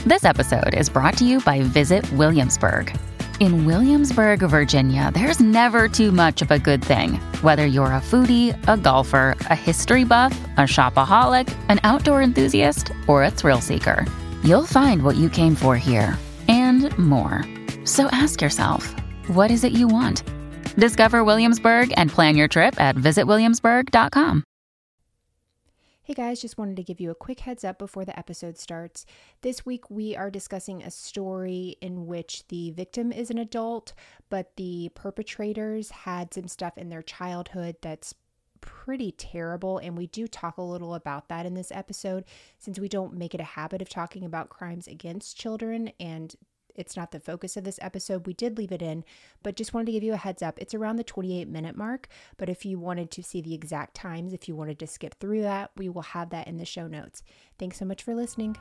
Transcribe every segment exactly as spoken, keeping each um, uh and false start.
This episode is brought to you by Visit Williamsburg. In Williamsburg, Virginia, there's never too much of a good thing. Whether you're a foodie, a golfer, a history buff, a shopaholic, an outdoor enthusiast, or a thrill seeker, you'll find what you came for here and more. So ask yourself, what is it you want? Discover Williamsburg and plan your trip at visit williamsburg dot com. Hey guys, just wanted to give you a quick heads up before the episode starts. This week we are discussing a story in which the victim is an adult, but the perpetrators had some stuff in their childhood that's pretty terrible, and we do talk a little about that in this episode since we don't make it a habit of talking about crimes against children, and it's not the focus of this episode. We did leave it in, but just wanted to give you a heads up. It's around the twenty-eight minute mark, but if you wanted to see the exact times, if you wanted to skip through that, we will have that in the show notes. Thanks so much for listening.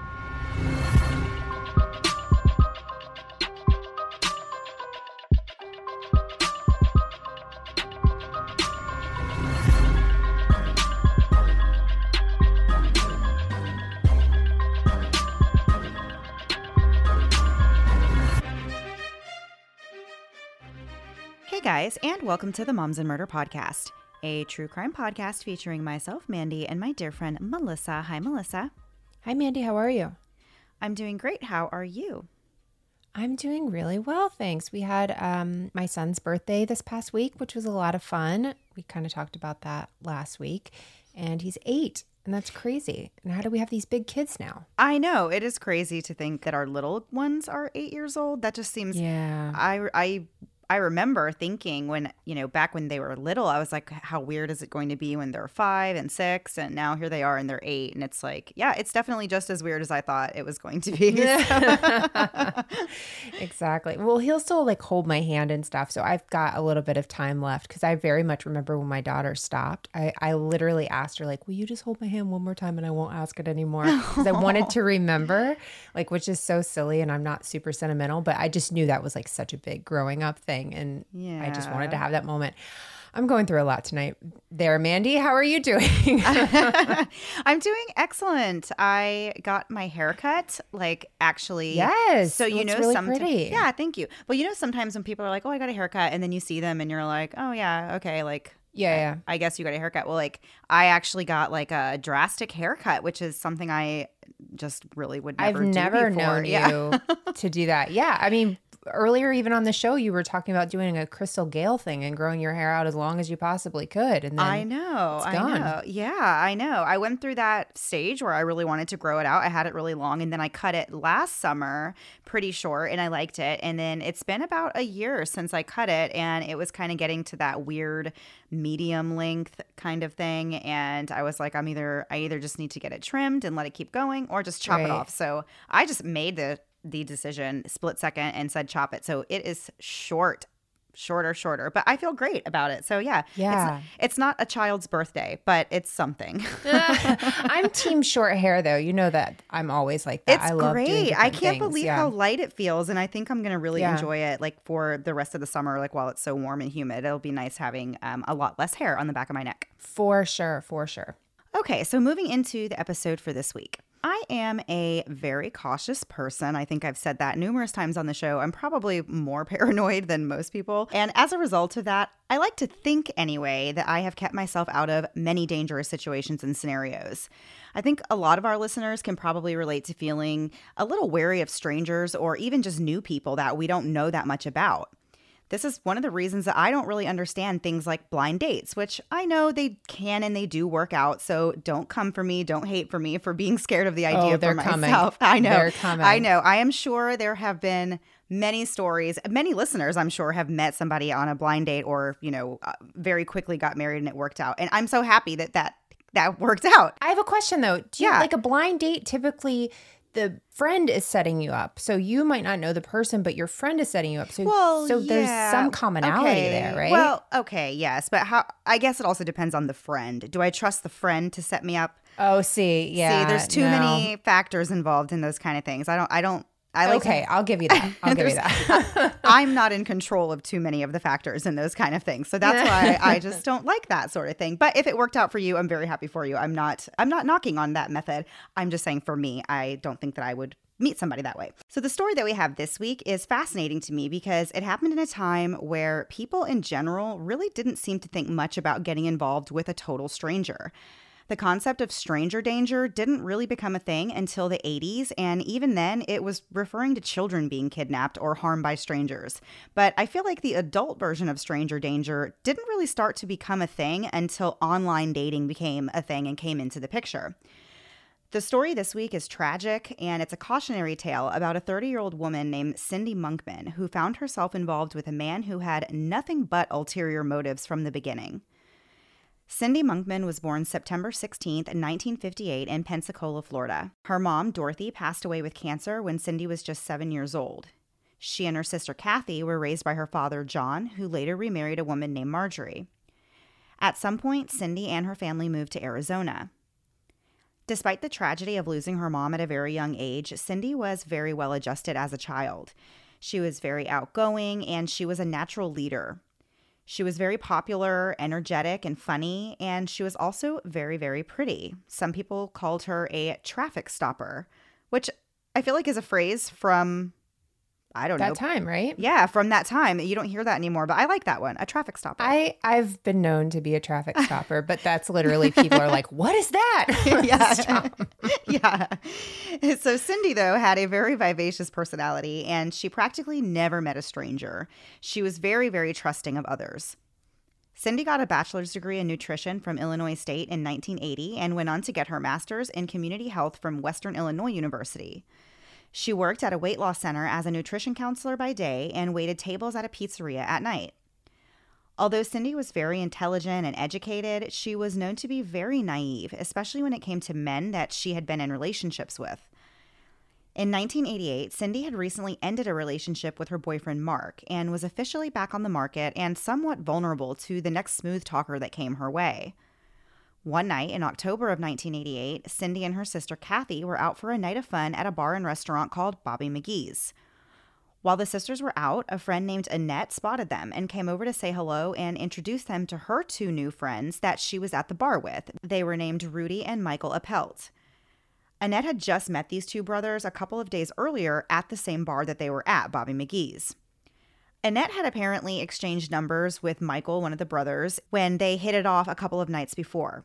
Hey guys, and welcome to the Moms and Murder Podcast, a true crime podcast featuring myself, Mandy, and my dear friend, Melissa. Hi, Melissa. Hi, Mandy. How are you? I'm doing great. How are you? I'm doing really well, thanks. We had um, my son's birthday this past week, which was a lot of fun. We kind of talked about that last week, and he's eight, and that's crazy. And how do we have these big kids now? I know. It is crazy to think that our little ones are eight years old. That just seems... Yeah. I... I I remember thinking when, you know, back when they were little, I was like, how weird is it going to be when they're five and six? And now here they are and they're eight. And it's like, yeah, it's definitely just as weird as I thought it was going to be. Exactly. Well, he'll still like hold my hand and stuff. So I've got a little bit of time left because I very much remember when my daughter stopped. I, I literally asked her, like, will you just hold my hand one more time and I won't ask it anymore? Because I wanted to remember, like, which is so silly. And I'm not super sentimental, but I just knew that was like such a big growing up thing. And yeah. I just wanted to have that moment. I'm going through a lot tonight. There, Mandy, how are you doing? I'm doing excellent. I got my haircut, like actually. Yes. So you know, really sometimes. Pretty. Yeah, thank you. Well, you know, sometimes when people are like, "Oh, I got a haircut," and then you see them and you're like, "Oh yeah, okay," like. Yeah, yeah. I, I guess you got a haircut. Well, like I actually got like a drastic haircut, which is something I just really would never I've do never before. known yeah. you to do that. Yeah, I mean, earlier even on the show, you were talking about doing a Crystal Gale thing and growing your hair out as long as you possibly could. And then I know, it's I gone. know. Yeah, I know. I went through that stage where I really wanted to grow it out. I had it really long, and then I cut it last summer pretty short, and I liked it. And then it's been about a year since I cut it, and it was kind of getting to that weird medium length kind of thing. And I was like, I'm either I either just need to get it trimmed and let it keep going, or just chop Right. it off. So I just made the the decision split second and said chop it. So it is short, shorter, shorter, but I feel great about it. So yeah, Yeah. it's, it's not a child's birthday, but it's something. I'm team short hair, though. You know that I'm always like that. It's I love doing great. different I can't things. believe yeah. how light it feels. And I think I'm going to really Yeah. enjoy it like for the rest of the summer, like while it's so warm and humid. It'll be nice having um, a lot less hair on the back of my neck. For sure, for sure. Okay, so moving into the episode for this week. I am a very cautious person. I think I've said that numerous times on the show. I'm probably more paranoid than most people. And as a result of that, I like to think anyway that I have kept myself out of many dangerous situations and scenarios. I think a lot of our listeners can probably relate to feeling a little wary of strangers or even just new people that we don't know that much about. This is one of the reasons that I don't really understand things like blind dates, which I know they can and they do work out. So don't come for me. Don't hate for me for being scared of the idea Oh, for they're myself. coming. I know. They're coming. I know. I am sure there have been many stories. Many listeners, I'm sure, have met somebody on a blind date or, you know, uh, very quickly got married and it worked out. And I'm so happy that that, that worked out. I have a question, though. Do you, Yeah. like a blind date, typically the friend is setting you up. So you might not know the person, but your friend is setting you up. So, Well, so there's yeah. some commonality Okay. there, right? Well, okay, yes. But how? I guess it also depends on the friend. Do I trust the friend to set me up? oh, see, yeah. See, there's too no. many factors involved in those kind of things. I don't, I don't, I like Okay, to, I'll give you that. I'll give you that. I'm not in control of too many of the factors in those kind of things. So that's why I just don't like that sort of thing. But if it worked out for you, I'm very happy for you. I'm not, I'm not knocking on that method. I'm just saying for me, I don't think that I would meet somebody that way. So the story that we have this week is fascinating to me because it happened in a time where people in general really didn't seem to think much about getting involved with a total stranger. The concept of stranger danger didn't really become a thing until the eighties, and even then, it was referring to children being kidnapped or harmed by strangers. But I feel like the adult version of stranger danger didn't really start to become a thing until online dating became a thing and came into the picture. The story this week is tragic, and it's a cautionary tale about a thirty-year-old woman named Cindy Monkman who found herself involved with a man who had nothing but ulterior motives from the beginning. Cindy Monkman was born September sixteenth, nineteen fifty-eight in Pensacola, Florida. Her mom, Dorothy, passed away with cancer when Cindy was just seven years old. She and her sister Kathy were raised by her father, John, who later remarried a woman named Marjorie. At some point, Cindy and her family moved to Arizona. Despite the tragedy of losing her mom at a very young age, Cindy was very well adjusted as a child. She was very outgoing, and she was a natural leader. She was very popular, energetic, and funny, and she was also very, very pretty. Some people called her a traffic stopper, which I feel like is a phrase from, I don't know. That time, right? Yeah, from that time. You don't hear that anymore, but I like that one, a traffic stopper. I, I've been known to be a traffic stopper, but that's literally people are like, what is that? yeah. yeah. So Cindy, though, had a very vivacious personality, and she practically never met a stranger. She was very, very trusting of others. Cindy got a bachelor's degree in nutrition from Illinois State in nineteen eighty and went on to get her master's in community health from Western Illinois University. She worked at a weight loss center as a nutrition counselor by day and waited tables at a pizzeria at night. Although Cindy was very intelligent and educated, she was known to be very naive, especially when it came to men that she had been in relationships with. In nineteen eighty-eight, Cindy had recently ended a relationship with her boyfriend Mark and was officially back on the market and somewhat vulnerable to the next smooth talker that came her way. One night in October of nineteen eighty-eight, Cindy and her sister Kathy were out for a night of fun at a bar and restaurant called Bobby McGee's. While the sisters were out, a friend named Annette spotted them and came over to say hello and introduce them to her two new friends that she was at the bar with. They were named Rudy and Michael Appelt. Annette had just met these two brothers a couple of days earlier at the same bar that they were at, Bobby McGee's. Annette had apparently exchanged numbers with Michael, one of the brothers, when they hit it off a couple of nights before.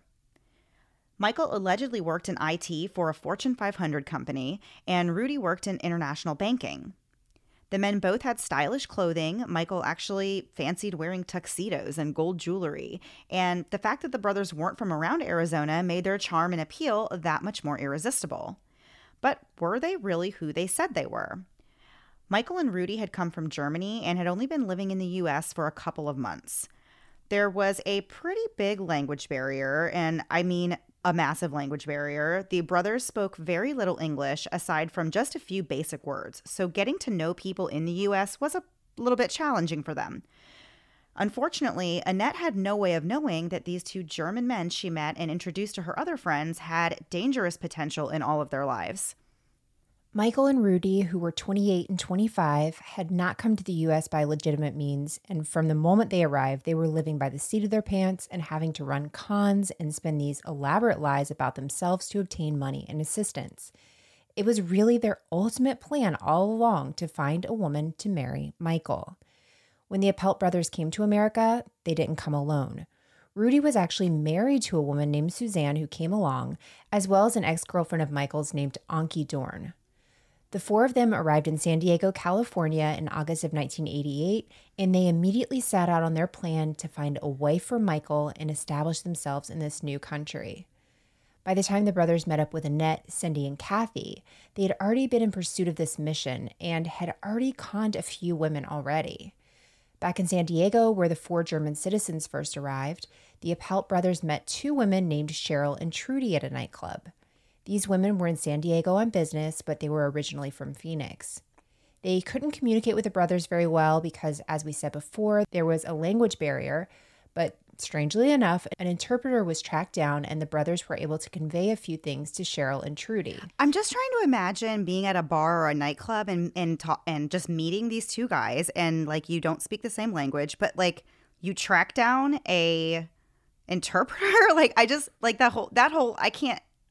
Michael allegedly worked in I T for a Fortune five hundred company, and Rudy worked in international banking. The men both had stylish clothing. Michael actually fancied wearing tuxedos and gold jewelry, and the fact that the brothers weren't from around Arizona made their charm and appeal that much more irresistible. But were they really who they said they were? Michael and Rudy had come from Germany and had only been living in the U S for a couple of months. There was a pretty big language barrier, and I mean a massive language barrier. The brothers spoke very little English aside from just a few basic words, so getting to know people in the U S was a little bit challenging for them. Unfortunately, Annette had no way of knowing that these two German men she met and introduced to her other friends had dangerous potential in all of their lives. Michael and Rudy, who were twenty-eight and twenty-five, had not come to the U S by legitimate means, and from the moment they arrived, they were living by the seat of their pants and having to run cons and spin these elaborate lies about themselves to obtain money and assistance. It was really their ultimate plan all along to find a woman to marry Michael. When the Appelt brothers came to America, they didn't come alone. Rudy was actually married to a woman named Suzanne who came along, as well as an ex-girlfriend of Michael's named Anki Dorn. The four of them arrived in San Diego, California in August of nineteen eighty-eight, and they immediately set out on their plan to find a wife for Michael and establish themselves in this new country. By the time the brothers met up with Annette, Cindy, and Kathy, they had already been in pursuit of this mission and had already conned a few women already. Back in San Diego, where the four German citizens first arrived, the Appelt brothers met two women named Cheryl and Trudy at a nightclub. These women were in San Diego on business, but they were originally from Phoenix. They couldn't communicate with the brothers very well because, as we said before, there was a language barrier, but strangely enough, an interpreter was tracked down and the brothers were able to convey a few things to Cheryl and Trudy. I'm just trying to imagine being at a bar or a nightclub and and, ta- and just meeting these two guys, and like you don't speak the same language, but like you track down a interpreter. Like I just like that whole that whole I can't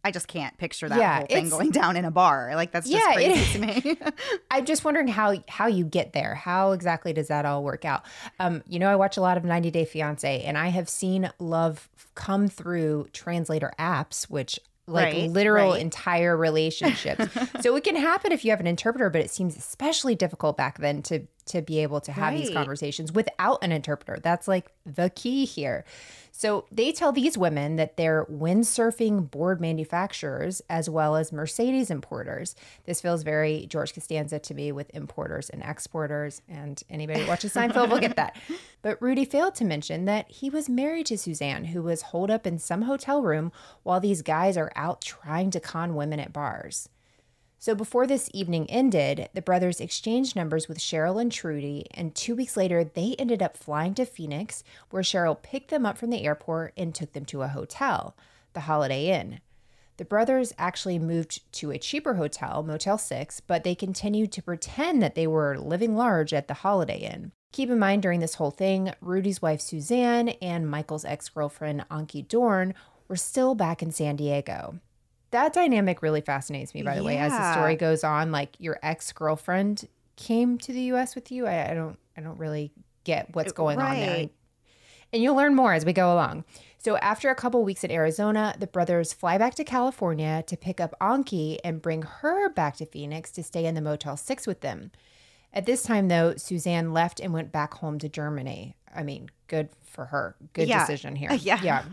I just can't picture that Yeah, whole thing it's- going down in a bar. Like, that's just Yeah, crazy it- to me. I'm just wondering how how you get there. How exactly does that all work out? Um, you know, I watch a lot of ninety Day Fiancé, and I have seen love come through translator apps, which like Right, literal right. entire relationships. So it can happen if you have an interpreter, but it seems especially difficult back then to to be able to have these Right. conversations without an interpreter. That's like the key here. So they tell these women that they're windsurfing board manufacturers as well as Mercedes importers. This feels very George Costanza to me with importers and exporters, and anybody who watches Seinfeld will get that. But Rudy failed to mention that he was married to Suzanne, who was holed up in some hotel room while these guys are out trying to con women at bars. So before this evening ended, the brothers exchanged numbers with Cheryl and Trudy, and two weeks later, they ended up flying to Phoenix, where Cheryl picked them up from the airport and took them to a hotel, the Holiday Inn. The brothers actually moved to a cheaper hotel, Motel six, but they continued to pretend that they were living large at the Holiday Inn. Keep in mind, during this whole thing, Rudy's wife Suzanne and Michael's ex-girlfriend Anki Dorn were still back in San Diego. That dynamic really fascinates me, by the way, as the Yeah. story goes on. Like, your ex-girlfriend came to the U S with you. I, I don't I don't really get what's going on there. Right. And you'll learn more as we go along. So after a couple weeks in Arizona, the brothers fly back to California to pick up Anki and bring her back to Phoenix to stay in the Motel six with them. At this time, though, Suzanne left and went back home to Germany. I mean, good for her. Good Yeah. decision here. Yeah. Yeah.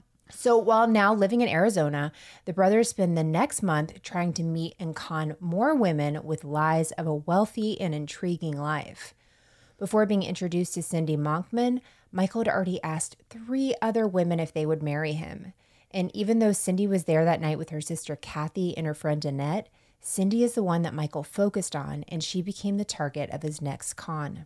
So while now living in Arizona, the brothers spend the next month trying to meet and con more women with lies of a wealthy and intriguing life. Before being introduced to Cindy Monkman, Michael had already asked three other women if they would marry him. And even though Cindy was there that night with her sister Kathy and her friend Annette, Cindy is the one that Michael focused on, and she became the target of his next con.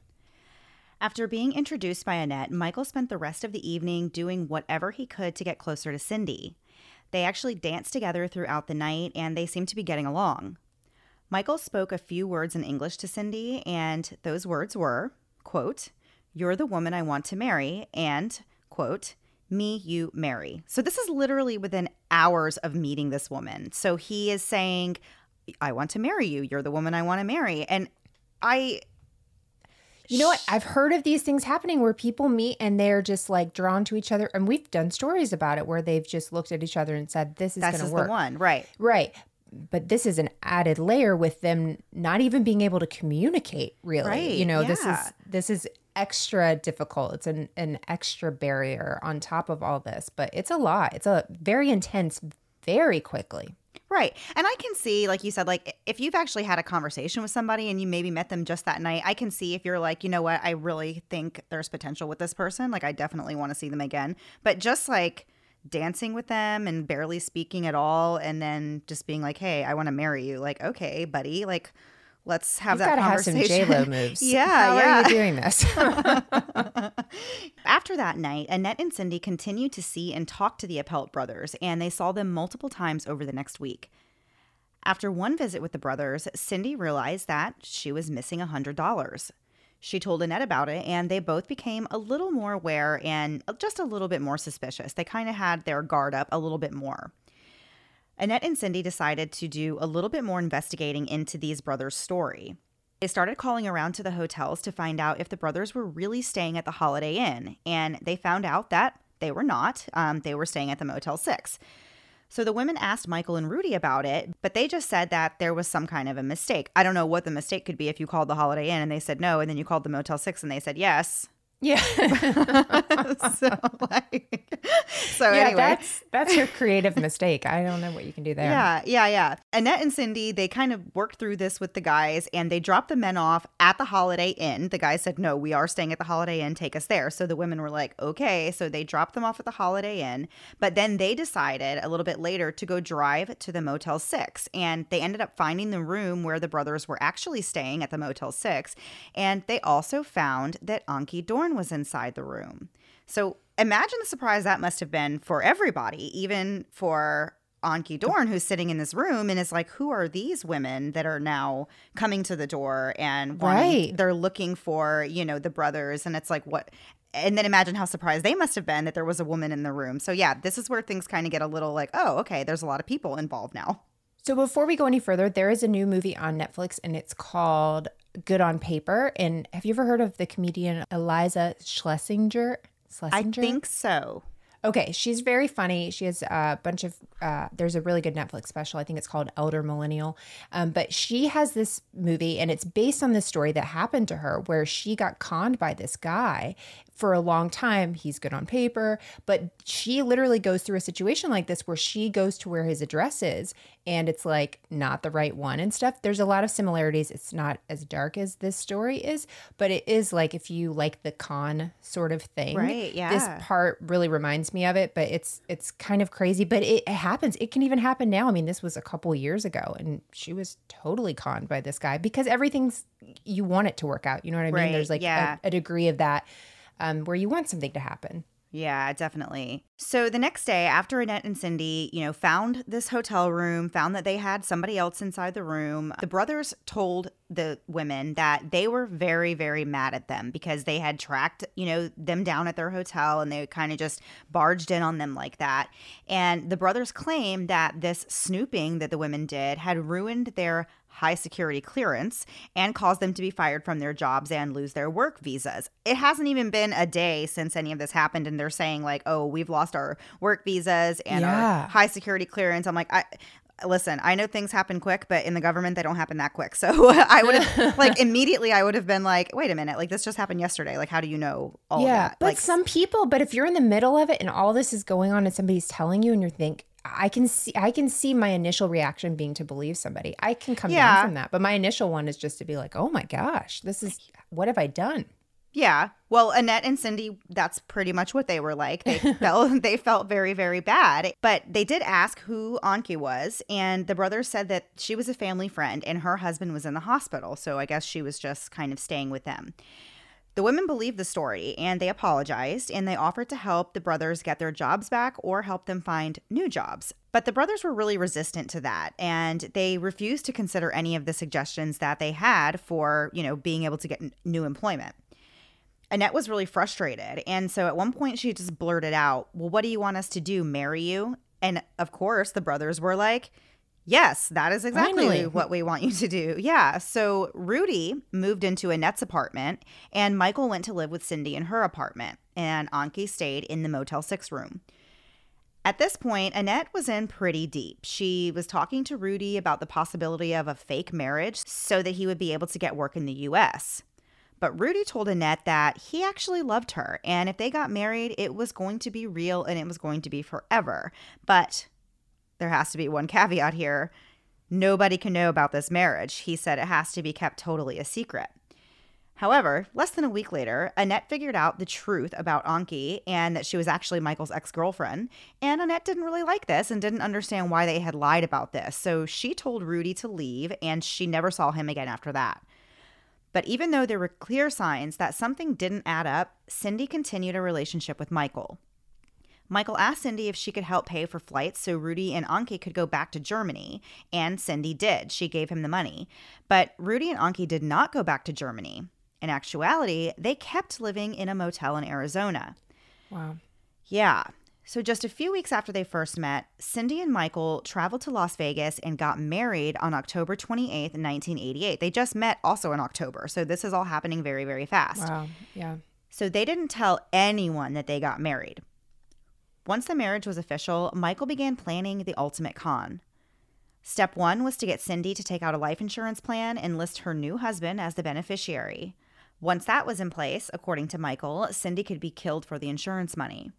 After being introduced by Annette, Michael spent the rest of the evening doing whatever he could to get closer to Cindy. They actually danced together throughout the night, and they seemed to be getting along. Michael spoke a few words in English to Cindy, and those words were, quote, "You're the woman I want to marry," and, quote, "Me, you, marry." So this is literally within hours of meeting this woman. So he is saying, "I want to marry you. You're the woman I want to marry." And I... You know what? I've heard of these things happening where people meet and they're just like drawn to each other. And we've done stories about it where they've just looked at each other and said, this is going This to is work. the one, right. Right. But this is an added layer with them not even being able to communicate, really. Right, You know, this yeah. is this is extra difficult. It's an, an extra barrier on top of all this. But it's a lot. It's a very intense, very quickly. Right. And I can see, like you said, like if you've actually had a conversation with somebody and you maybe met them just that night, I can see if you're like, you know what, I really think there's potential with this person. Like I definitely want to see them again. But just like dancing with them and barely speaking at all and then just being like, hey, I want to marry you. Like, okay, buddy, like let's have You've that got to have some conversation. J-Lo moves. Yeah, How yeah. are you doing this? After that night, Annette and Cindy continued to see and talk to the Appelt brothers, and they saw them multiple times over the next week. After one visit with the brothers, Cindy realized that she was missing one hundred dollars. She told Annette about it, and they both became a little more aware and just a little bit more suspicious. They kind of had their guard up a little bit more. Annette and Cindy decided to do a little bit more investigating into these brothers' story. They started calling around to the hotels to find out if the brothers were really staying at the Holiday Inn, and they found out that they were not. Um, they were staying at the Motel six. So the women asked Michael and Rudy about it, but they just said that there was some kind of a mistake. I don't know what the mistake could be if you called the Holiday Inn and they said no, and then you called the Motel six and they said yes. Yeah. so like, so yeah, anyway. that's that's your creative mistake. I don't know what you can do there. Yeah, yeah, yeah. Annette and Cindy, they kind of worked through this with the guys and they dropped the men off at the Holiday Inn. The guys said, no, we are staying at the Holiday Inn. Take us there. So the women were like, okay. So they dropped them off at the Holiday Inn. But then they decided a little bit later to go drive to the Motel six. And they ended up finding the room where the brothers were actually staying at the Motel six. And they also found that Anki Dorn was inside the room. So imagine the surprise that must have been for everybody, even for Anki Dorn, who's sitting in this room and is like, who are these women that are now coming to the door and wanting, Right. they're looking for, you know, the brothers. And it's like, what? And then imagine how surprised they must have been that there was a woman in the room. So yeah, this is where things kind of get a little like, oh, okay, there's a lot of people involved now. So before we go any further, there is a new movie on Netflix and it's called Good on Paper. And have you ever heard of the comedian Eliza Schlesinger? Schlesinger? I think so. Okay, she's very funny. She has a bunch of, uh, there's a really good Netflix special. I think it's called Elder Millennial. Um, but she has this movie and it's based on this story that happened to her where she got conned by this guy for a long time. He's good on paper, but she literally goes through a situation like this where she goes to where his address is and it's like not the right one and stuff. There's a lot of similarities. It's not as dark as this story is, but it is like if you like the con sort of thing. Right, yeah. This part really reminds me of it, but it's it's kind of crazy, but it, it happens. It can even happen now. I mean, this was a couple years ago and she was totally conned by this guy because everything's, you want it to work out. You know what I mean? Right, There's like yeah. a, a degree of that um, where you want something to happen. Yeah, definitely. So the next day, after Annette and Cindy, you know, found this hotel room, found that they had somebody else inside the room, the brothers told the women that they were very, very mad at them because they had tracked, you know, them down at their hotel and they kind of just barged in on them like that. And the brothers claimed that this snooping that the women did had ruined their high security clearance and caused them to be fired from their jobs and lose their work visas. It hasn't even been a day since any of this happened and they're saying like, oh, we've lost our work visas and Yeah. our high security clearance. I'm like, I listen, I know things happen quick, but in the government, they don't happen that quick. So I would have like immediately I would have been like, wait a minute, like this just happened yesterday. Like, how do you know all yeah, of that? but Like, some people, but if you're in the middle of it and all this is going on and somebody's telling you and you think, I can see I can see my initial reaction being to believe somebody. I can come Yeah. down from that. But my initial one is just to be like, oh my gosh, this is, what have I done? yeah. Well, Annette and Cindy, that's pretty much what they were like. They felt they felt very, very bad. But they did ask who Anki was, and the brothers said that she was a family friend and her husband was in the hospital. So I guess she was just kind of staying with them. The women believed the story and they apologized and they offered to help the brothers get their jobs back or help them find new jobs. But the brothers were really resistant to that and they refused to consider any of the suggestions that they had for, you know, being able to get n- new employment. Annette was really frustrated. And so at one point she just blurted out, well, what do you want us to do? Marry you? And of course the brothers were like, yes, that is exactly Finally. what we want you to do. Yeah. So Rudy moved into Annette's apartment and Michael went to live with Cindy in her apartment and Anki stayed in the Motel six room. At this point, Annette was in pretty deep. She was talking to Rudy about the possibility of a fake marriage so that he would be able to get work in the U S. But Rudy told Annette that he actually loved her and if they got married, it was going to be real and it was going to be forever. But there has to be one caveat here. Nobody can know about this marriage. He said it has to be kept totally a secret. However, less than a week later, Annette figured out the truth about Anki and that she was actually Michael's ex-girlfriend. And Annette didn't really like this and didn't understand why they had lied about this. So she told Rudy to leave and she never saw him again after that. But even though there were clear signs that something didn't add up, Cindy continued a relationship with Michael. Michael asked Cindy if she could help pay for flights so Rudy and Anki could go back to Germany, and Cindy did. She gave him the money. But Rudy and Anki did not go back to Germany. In actuality, they kept living in a motel in Arizona. Wow. Yeah. So just a few weeks after they first met, Cindy and Michael traveled to Las Vegas and got married on October twenty-eighth, nineteen eighty-eight. They just met also in October. So this is all happening very, very fast. Wow. Yeah. So they didn't tell anyone that they got married. Once the marriage was official, Michael began planning the ultimate con. Step one was to get Cindy to take out a life insurance plan and list her new husband as the beneficiary. Once that was in place, according to Michael, Cindy could be killed for the insurance money.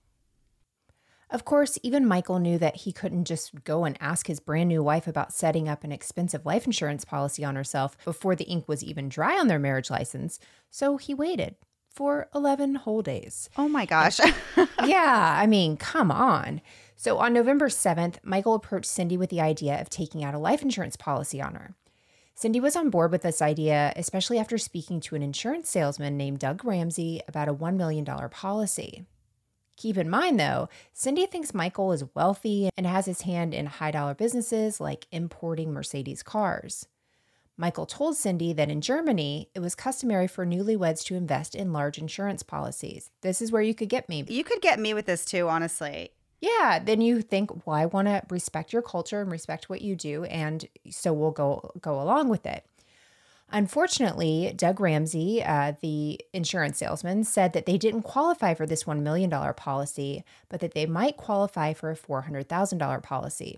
Of course, even Michael knew that he couldn't just go and ask his brand new wife about setting up an expensive life insurance policy on herself before the ink was even dry on their marriage license, so he waited for eleven whole days. Oh my gosh. Yeah, I mean, come on. So on November seventh, Michael approached Cindy with the idea of taking out a life insurance policy on her. Cindy was on board with this idea, especially after speaking to an insurance salesman named Doug Ramsey about a one million dollars policy. Keep in mind, though, Cindy thinks Michael is wealthy and has his hand in high-dollar businesses like importing Mercedes cars. Michael told Cindy that in Germany, it was customary for newlyweds to invest in large insurance policies. This is where you could get me. You could get me with this too, honestly. Yeah, then you think, well, I want to respect your culture and respect what you do, and so we'll go go along with it. Unfortunately, Doug Ramsey, uh, the insurance salesman, said that they didn't qualify for this one million dollars policy, but that they might qualify for a four hundred thousand dollars policy.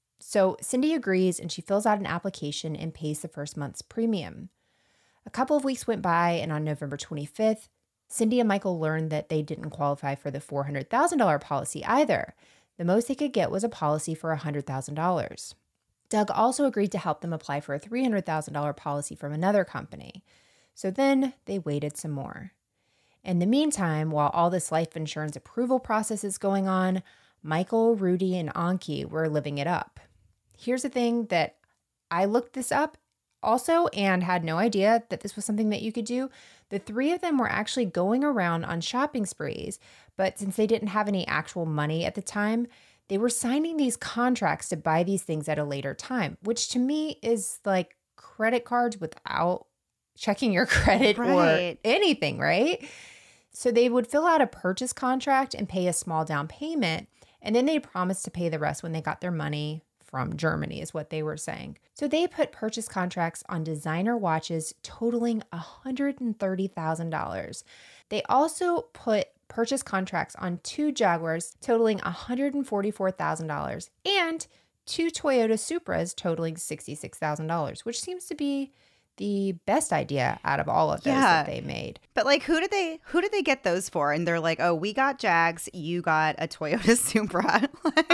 So Cindy agrees, and she fills out an application and pays the first month's premium. A couple of weeks went by, and on November twenty-fifth, Cindy and Michael learned that they didn't qualify for the four hundred thousand dollars policy either. The most they could get was a policy for one hundred thousand dollars. Doug also agreed to help them apply for a three hundred thousand dollars policy from another company. So then they waited some more. In the meantime, while all this life insurance approval process is going on, Michael, Rudy, and Anki were living it up. Here's the thing that I looked this up also and had no idea that this was something that you could do. The three of them were actually going around on shopping sprees, but since they didn't have any actual money at the time, they were signing these contracts to buy these things at a later time, which to me is like credit cards without checking your credit Right. or anything, right? So they would fill out a purchase contract and pay a small down payment, and then they promised to pay the rest when they got their money from Germany, is what they were saying. So they put purchase contracts on designer watches totaling one hundred thirty thousand dollars. They also put purchase contracts on two Jaguars totaling one hundred forty-four thousand dollars and two Toyota Supras totaling sixty-six thousand dollars, which seems to be the best idea out of all of those Yeah. that they made. But like, who did they who did they get those for? And they're like, oh, we got Jags, you got a Toyota Supra.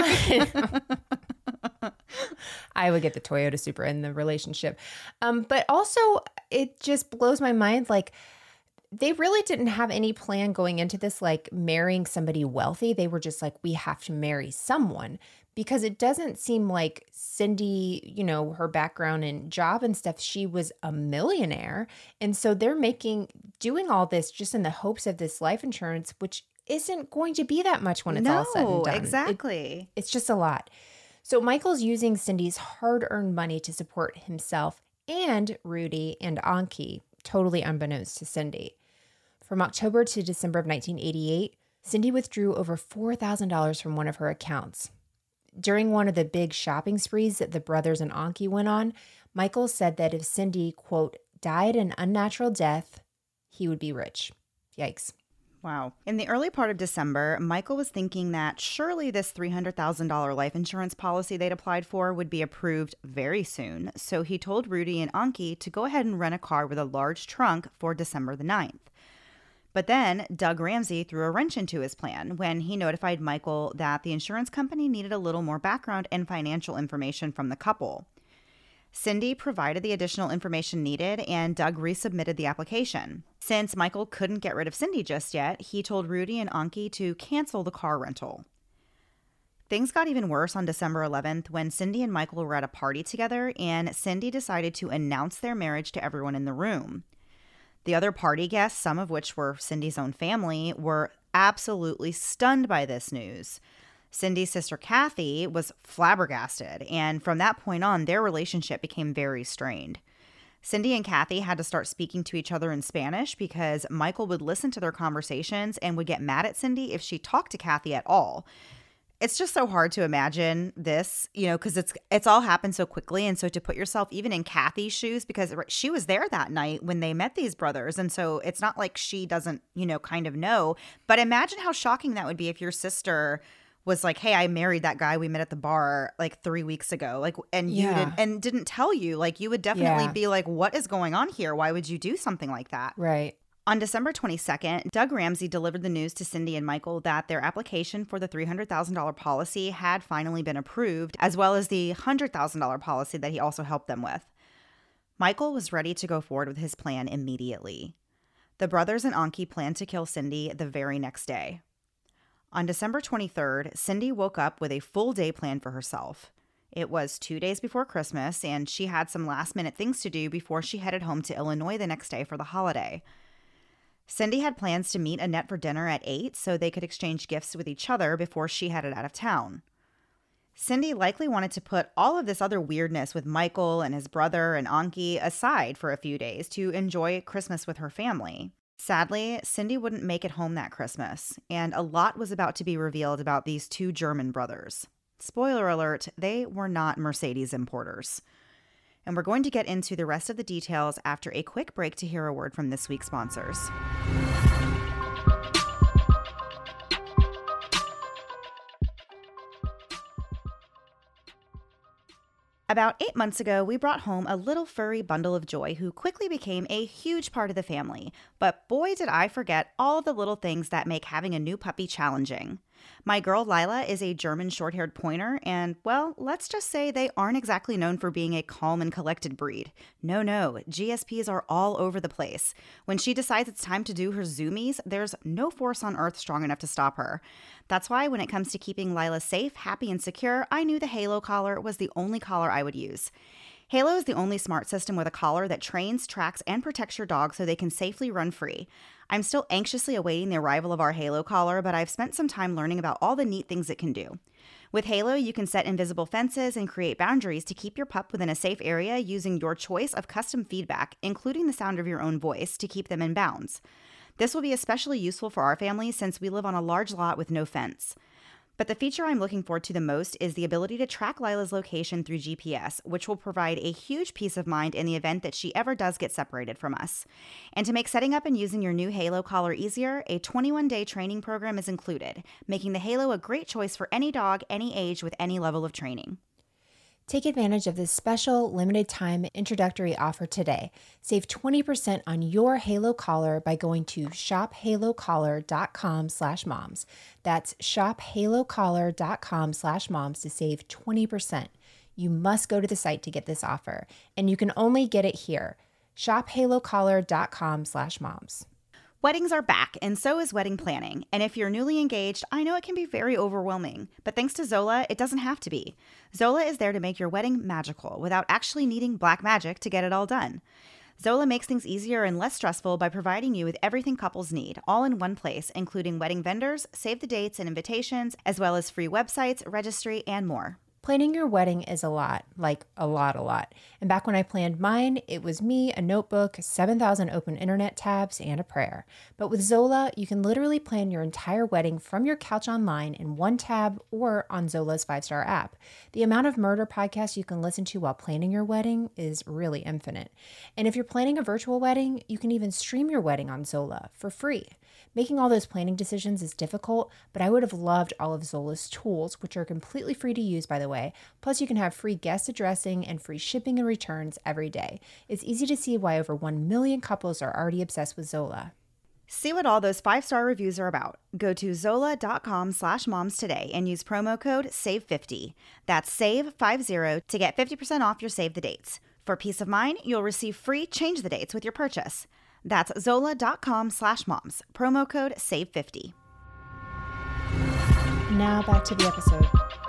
I would get the Toyota Supra in the relationship. Um, but also, it just blows my mind. Like, they really didn't have any plan going into this, like marrying somebody wealthy. They were just like, we have to marry someone, because it doesn't seem like Cindy, you know, her background and job and stuff, she was a millionaire. And so they're making, doing all this just in the hopes of this life insurance, which isn't going to be that much when it's no, all said and done. exactly. It, it's just a lot. So Michael's using Cindy's hard-earned money to support himself and Rudy and Anki, totally unbeknownst to Cindy. From October to December of nineteen eighty-eight, Cindy withdrew over four thousand dollars from one of her accounts. During one of the big shopping sprees that the brothers and Anki went on, Michael said that if Cindy, quote, died an unnatural death, he would be rich. Yikes. Wow. In the early part of December, Michael was thinking that surely this three hundred thousand dollars life insurance policy they'd applied for would be approved very soon. So he told Rudy and Anki to go ahead and rent a car with a large trunk for December the ninth. But then Doug Ramsey threw a wrench into his plan when he notified Michael that the insurance company needed a little more background and financial information from the couple. Cindy provided the additional information needed, and Doug resubmitted the application. Since Michael couldn't get rid of Cindy just yet, he told Rudy and Anki to cancel the car rental. Things got even worse on December eleventh when Cindy and Michael were at a party together, and Cindy decided to announce their marriage to everyone in the room. The other party guests, some of which were Cindy's own family, were absolutely stunned by this news. Cindy's sister Kathy was flabbergasted, and from that point on, their relationship became very strained. Cindy and Kathy had to start speaking to each other in Spanish because Michael would listen to their conversations and would get mad at Cindy if she talked to Kathy at all. It's just so hard to imagine this, you know, because it's it's all happened so quickly. And so to put yourself even in Kathy's shoes, because she was there that night when they met these brothers. And so it's not like she doesn't, you know, kind of know. But imagine how shocking that would be if your sister was like, hey, I married that guy we met at the bar like three weeks ago. Like, and you Yeah. did, and didn't tell you. Like, you would definitely Yeah. be like, what is going on here? Why would you do something like that? Right. On December twenty-second, Doug Ramsey delivered the news to Cindy and Michael that their application for the three hundred thousand dollars policy had finally been approved, as well as the one hundred thousand dollars policy that he also helped them with. Michael was ready to go forward with his plan immediately. The brothers and Anki planned to kill Cindy the very next day. On December twenty-third, Cindy woke up with a full day plan for herself. It was two days before Christmas, and she had some last-minute things to do before she headed home to Illinois the next day for the holiday. Cindy had plans to meet Annette for dinner at eight so they could exchange gifts with each other before she headed out of town. Cindy likely wanted to put all of this other weirdness with Michael and his brother and Anki aside for a few days to enjoy Christmas with her family. Sadly, Cindy wouldn't make it home that Christmas, and a lot was about to be revealed about these two German brothers. Spoiler alert, they were not Mercedes importers. And we're going to get into the rest of the details after a quick break to hear a word from this week's sponsors. About eight months ago, we brought home a little furry bundle of joy who quickly became a huge part of the family. But boy, did I forget all of the little things that make having a new puppy challenging. My girl Lila is a German short-haired pointer, and, well, let's just say they aren't exactly known for being a calm and collected breed. No, no, G S Ps are all over the place. When she decides it's time to do her zoomies, there's no force on earth strong enough to stop her. That's why when it comes to keeping Lila safe, happy, and secure, I knew the Halo collar was the only collar I would use. Halo is the only smart system with a collar that trains, tracks, and protects your dog so they can safely run free. I'm still anxiously awaiting the arrival of our Halo collar, but I've spent some time learning about all the neat things it can do. With Halo, you can set invisible fences and create boundaries to keep your pup within a safe area using your choice of custom feedback, including the sound of your own voice, to keep them in bounds. This will be especially useful for our family since we live on a large lot with no fence. But the feature I'm looking forward to the most is the ability to track Lila's location through G P S, which will provide a huge peace of mind in the event that she ever does get separated from us. And to make setting up and using your new Halo collar easier, a twenty-one day training program is included, making the Halo a great choice for any dog, any age, with any level of training. Take advantage of this special limited time introductory offer today. Save twenty percent on your Halo collar by going to shophalocollar.com slash moms. That's shophalocollar.com slash moms to save twenty percent. You must go to the site to get this offer, and you can only get it here. shophalocollar.com slash moms. Weddings are back, and so is wedding planning. And if you're newly engaged, I know it can be very overwhelming. But thanks to Zola, it doesn't have to be. Zola is there to make your wedding magical without actually needing black magic to get it all done. Zola makes things easier and less stressful by providing you with everything couples need, all in one place, including wedding vendors, save the dates and invitations, as well as free websites, registry, and more. Planning your wedding is a lot, like a lot, a lot. And back when I planned mine, it was me, a notebook, seven thousand open internet tabs, and a prayer. But with Zola, you can literally plan your entire wedding from your couch online in one tab or on Zola's five-star app. The amount of murder podcasts you can listen to while planning your wedding is really infinite. And if you're planning a virtual wedding, you can even stream your wedding on Zola for free. Making all those planning decisions is difficult, but I would have loved all of Zola's tools, which are completely free to use, by the way. Plus, you can have free guest addressing and free shipping and returns every day. It's easy to see why over one million couples are already obsessed with Zola. See what all those five-star reviews are about. Go to zola.com slash moms today and use promo code save fifty. That's save fifty to get fifty percent off your save the dates. For peace of mind, you'll receive free change the dates with your purchase. That's zola.com slash moms. Promo code save fifty. Now back to the episode.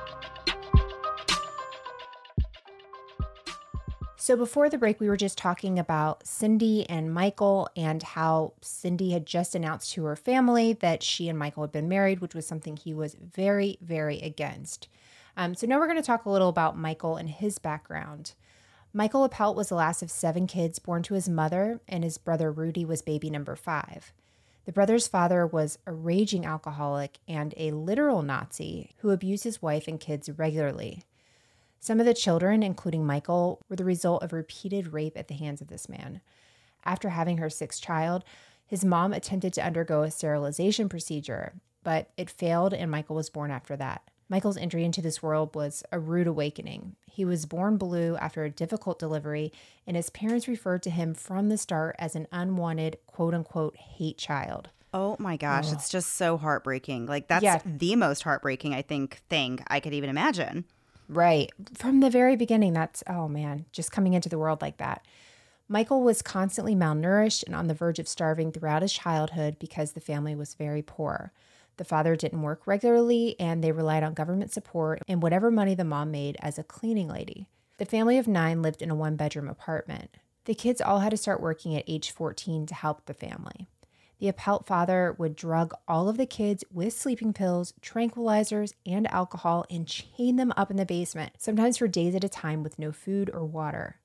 So before the break, we were just talking about Cindy and Michael and how Cindy had just announced to her family that she and Michael had been married, which was something he was very, very against. Um, so now we're going to talk a little about Michael and his background. Michael Appelt was the last of seven kids born to his mother, and his brother Rudy was baby number five. The brother's father was a raging alcoholic and a literal Nazi who abused his wife and kids regularly. Some of the children, including Michael, were the result of repeated rape at the hands of this man. After having her sixth child, his mom attempted to undergo a sterilization procedure, but it failed and Michael was born after that. Michael's entry into this world was a rude awakening. He was born blue after a difficult delivery, and his parents referred to him from the start as an unwanted, quote-unquote, hate child. Oh my gosh, Ugh. It's just so heartbreaking. Like, that's yeah. the most heartbreaking, I think, thing I could even imagine. Right. From the very beginning, that's, oh man, just coming into the world like that. Michael was constantly malnourished and on the verge of starving throughout his childhood because the family was very poor. The father didn't work regularly, and they relied on government support and whatever money the mom made as a cleaning lady. The family of nine lived in a one-bedroom apartment. The kids all had to start working at age fourteen to help the family. The Appelt father would drug all of the kids with sleeping pills, tranquilizers, and alcohol and chain them up in the basement, sometimes for days at a time with no food or water.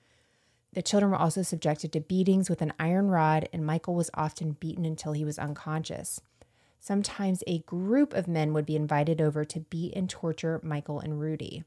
The children were also subjected to beatings with an iron rod, and Michael was often beaten until he was unconscious. Sometimes a group of men would be invited over to beat and torture Michael and Rudy.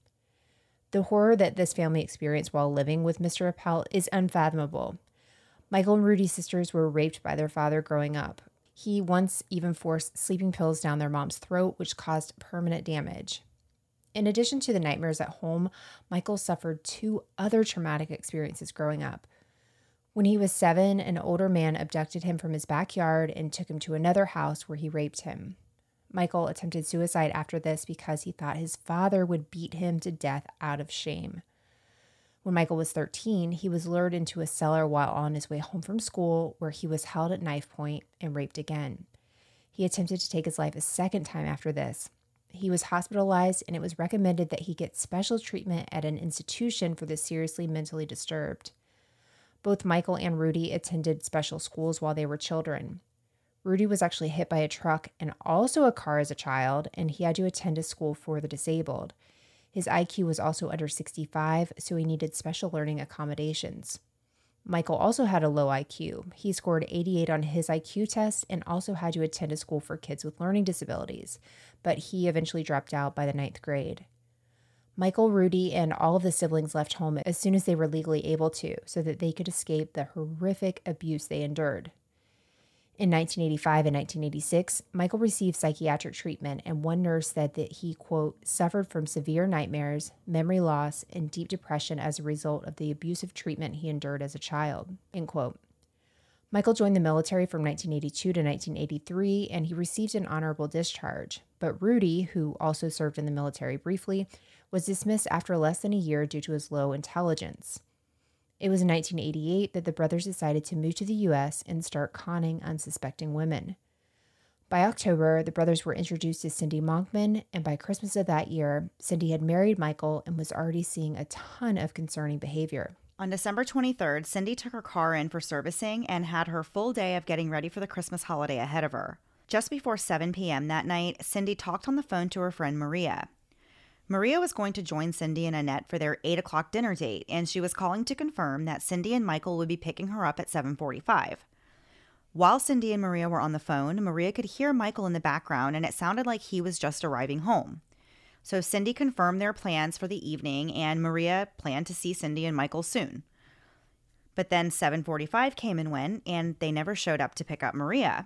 The horror that this family experienced while living with Mister Appelt is unfathomable. Michael and Rudy's sisters were raped by their father growing up. He once even forced sleeping pills down their mom's throat, which caused permanent damage. In addition to the nightmares at home, Michael suffered two other traumatic experiences growing up. When he was seven, an older man abducted him from his backyard and took him to another house where he raped him. Michael attempted suicide after this because he thought his father would beat him to death out of shame. When Michael was thirteen, he was lured into a cellar while on his way home from school, where he was held at knife point and raped again. He attempted to take his life a second time after this. He was hospitalized, and it was recommended that he get special treatment at an institution for the seriously mentally disturbed. Both Michael and Rudy attended special schools while they were children. Rudy was actually hit by a truck and also a car as a child, and he had to attend a school for the disabled. His I Q was also under sixty-five, so he needed special learning accommodations. Michael also had a low I Q. He scored eighty-eight on his I Q test and also had to attend a school for kids with learning disabilities, but he eventually dropped out by the ninth grade. Michael, Rudy, and all of the siblings left home as soon as they were legally able to, so that they could escape the horrific abuse they endured. In nineteen eighty-five and nineteen eighty-six, Michael received psychiatric treatment, and one nurse said that he, quote, suffered from severe nightmares, memory loss, and deep depression as a result of the abusive treatment he endured as a child, end quote. Michael joined the military from nineteen eighty-two to nineteen eighty-three, and he received an honorable discharge. But Rudy, who also served in the military briefly, was dismissed after less than a year due to his low intelligence. It was in nineteen eighty-eight that the brothers decided to move to the U S and start conning unsuspecting women. By October, the brothers were introduced to Cindy Monkman, and by Christmas of that year, Cindy had married Michael and was already seeing a ton of concerning behavior. On December twenty-third, Cindy took her car in for servicing and had her full day of getting ready for the Christmas holiday ahead of her. Just before seven p.m. that night, Cindy talked on the phone to her friend Maria. Maria was going to join Cindy and Annette for their eight o'clock dinner date, and she was calling to confirm that Cindy and Michael would be picking her up at seven forty-five. While Cindy and Maria were on the phone, Maria could hear Michael in the background, and it sounded like he was just arriving home. So Cindy confirmed their plans for the evening, and Maria planned to see Cindy and Michael soon. But then seven forty-five came and went, and they never showed up to pick up Maria.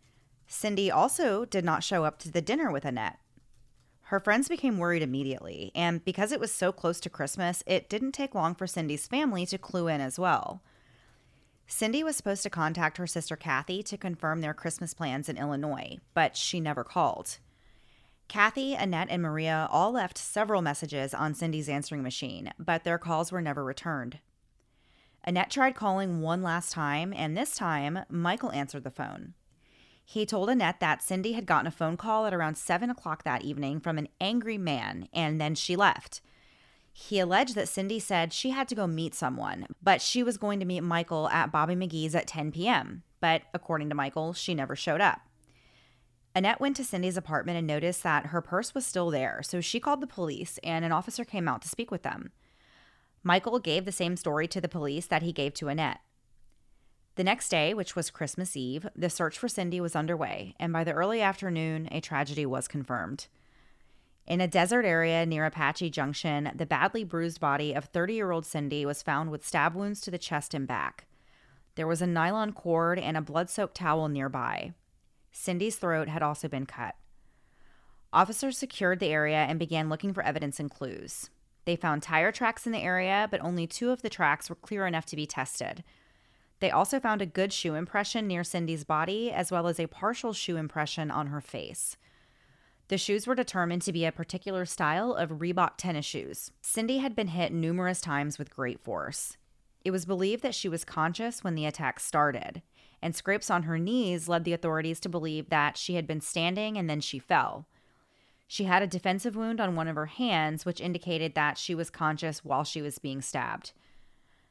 Cindy also did not show up to the dinner with Annette. Her friends became worried immediately, and because it was so close to Christmas, it didn't take long for Cindy's family to clue in as well. Cindy was supposed to contact her sister Kathy to confirm their Christmas plans in Illinois, but she never called. Kathy, Annette, and Maria all left several messages on Cindy's answering machine, but their calls were never returned. Annette tried calling one last time, and this time, Michael answered the phone. He told Annette that Cindy had gotten a phone call at around seven o'clock that evening from an angry man, and then she left. He alleged that Cindy said she had to go meet someone, but she was going to meet Michael at Bobby McGee's at ten p.m., but according to Michael, she never showed up. Annette went to Cindy's apartment and noticed that her purse was still there, so she called the police, and an officer came out to speak with them. Michael gave the same story to the police that he gave to Annette. The next day, which was Christmas Eve, the search for Cindy was underway, and by the early afternoon, a tragedy was confirmed. In a desert area near Apache Junction, the badly bruised body of thirty-year-old Cindy was found with stab wounds to the chest and back. There was a nylon cord and a blood-soaked towel nearby. Cindy's throat had also been cut. Officers secured the area and began looking for evidence and clues. They found tire tracks in the area, but only two of the tracks were clear enough to be tested. They also found a good shoe impression near Cindy's body, as well as a partial shoe impression on her face. The shoes were determined to be a particular style of Reebok tennis shoes. Cindy had been hit numerous times with great force. It was believed that she was conscious when the attack started, and scrapes on her knees led the authorities to believe that she had been standing and then she fell. She had a defensive wound on one of her hands, which indicated that she was conscious while she was being stabbed.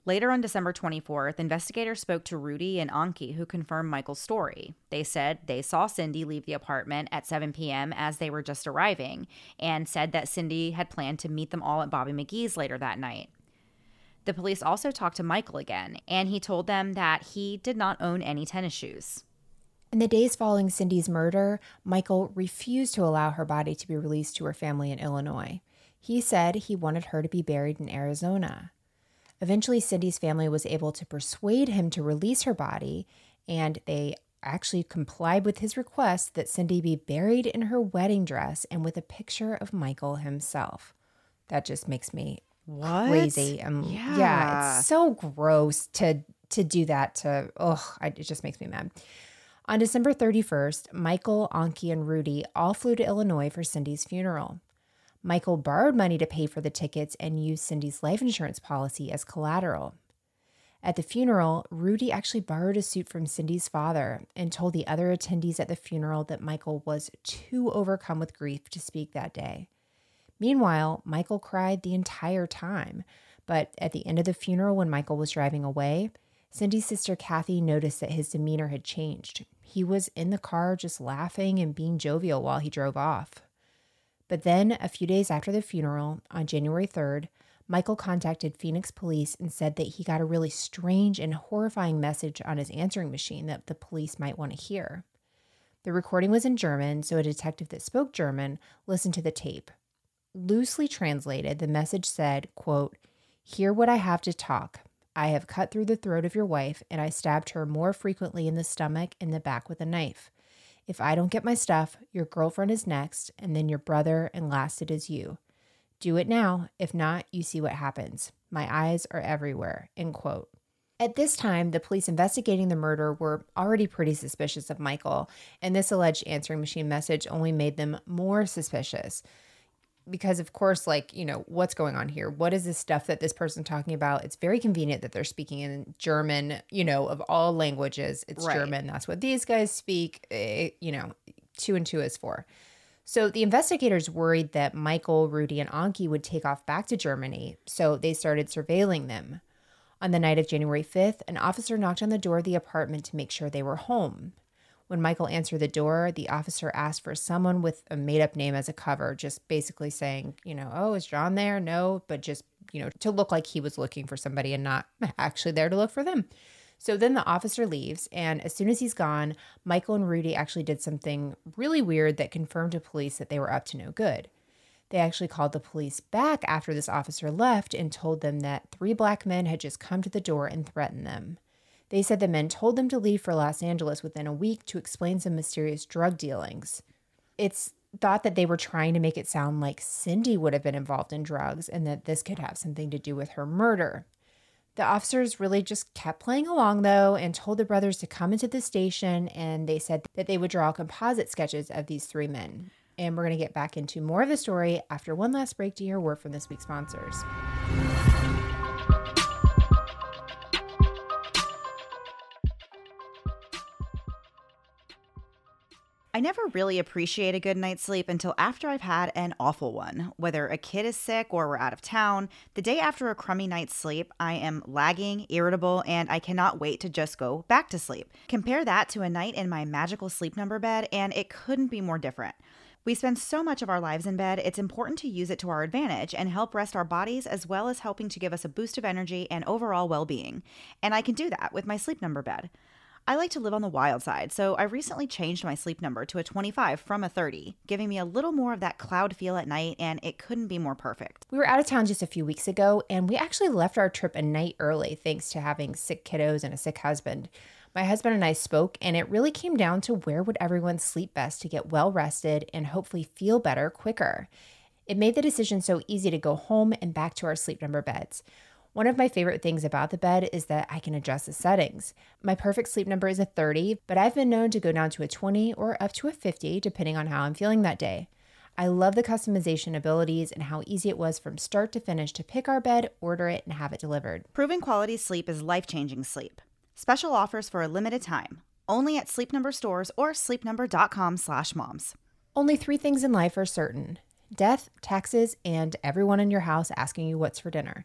Later on December twenty-fourth, investigators spoke to Rudy and Anki, who confirmed Michael's story. They said they saw Cindy leave the apartment at seven p.m. as they were just arriving, and said that Cindy had planned to meet them all at Bobby McGee's later that night. The police also talked to Michael again, and he told them that he did not own any tennis shoes. In the days following Cindy's murder, Michael refused to allow her body to be released to her family in Illinois. He said he wanted her to be buried in Arizona. Eventually, Cindy's family was able to persuade him to release her body, and they actually complied with his request that Cindy be buried in her wedding dress and with a picture of Michael himself. That just makes me what? crazy. Um, yeah. yeah, it's so gross to to do that to, ugh, I, it just makes me mad. On December thirty-first, Michael, Anki, and Rudy all flew to Illinois for Cindy's funeral. Michael borrowed money to pay for the tickets and used Cindy's life insurance policy as collateral. At the funeral, Rudy actually borrowed a suit from Cindy's father and told the other attendees at the funeral that Michael was too overcome with grief to speak that day. Meanwhile, Michael cried the entire time, but at the end of the funeral when Michael was driving away, Cindy's sister Kathy noticed that his demeanor had changed. He was in the car just laughing and being jovial while he drove off. But then, a few days after the funeral, on January third, Michael contacted Phoenix police and said that he got a really strange and horrifying message on his answering machine that the police might want to hear. The recording was in German, so a detective that spoke German listened to the tape. Loosely translated, the message said, quote, "Hear what I have to talk. I have cut through the throat of your wife, and I stabbed her more frequently in the stomach and the back with a knife. If I don't get my stuff, your girlfriend is next, and then your brother, and last it is you. Do it now. If not, you see what happens. My eyes are everywhere," end quote. At this time, the police investigating the murder were already pretty suspicious of Michael, and this alleged answering machine message only made them more suspicious. Because, of course, like, you know, what's going on here? What is this stuff that this person's talking about? It's very convenient that they're speaking in German, you know, of all languages. It's right. German. That's what these guys speak. It, you know, two and two is four. So the investigators worried that Michael, Rudy, and Anki would take off back to Germany, so they started surveilling them. On the night of January fifth, an officer knocked on the door of the apartment to make sure they were home. When Michael answered the door, the officer asked for someone with a made-up name as a cover, just basically saying, you know, "Oh, is John there?" No, but just, you know, to look like he was looking for somebody and not actually there to look for them. So then the officer leaves, and as soon as he's gone, Michael and Rudy actually did something really weird that confirmed to police that they were up to no good. They actually called the police back after this officer left and told them that three black men had just come to the door and threatened them. They said the men told them to leave for Los Angeles within a week to explain some mysterious drug dealings. It's thought that they were trying to make it sound like Cindy would have been involved in drugs and that this could have something to do with her murder. The officers really just kept playing along, though, and told the brothers to come into the station, and they said that they would draw composite sketches of these three men. And we're going to get back into more of the story after one last break to hear word from this week's sponsors. I never really appreciate a good night's sleep until after I've had an awful one. Whether a kid is sick or we're out of town, the day after a crummy night's sleep, I am lagging, irritable, and I cannot wait to just go back to sleep. Compare that to a night in my magical Sleep Number bed, and it couldn't be more different. We spend so much of our lives in bed, it's important to use it to our advantage and help rest our bodies as well as helping to give us a boost of energy and overall well-being. And I can do that with my Sleep Number bed. I like to live on the wild side, so I recently changed my sleep number to a twenty-five from a thirty, giving me a little more of that cloud feel at night, and it couldn't be more perfect. We were out of town just a few weeks ago, and we actually left our trip a night early thanks to having sick kiddos and a sick husband. My husband and I spoke, and it really came down to where would everyone sleep best to get well rested and hopefully feel better quicker. It made the decision so easy to go home and back to our Sleep Number beds. One of my favorite things about the bed is that I can adjust the settings. My perfect sleep number is a thirty, but I've been known to go down to a twenty or up to a fifty, depending on how I'm feeling that day. I love the customization abilities and how easy it was from start to finish to pick our bed, order it, and have it delivered. Proven quality sleep is life-changing sleep. Special offers for a limited time, only at Sleep Number stores or sleepnumber.com slash moms. Only three things in life are certain: death, taxes, and everyone in your house asking you what's for dinner.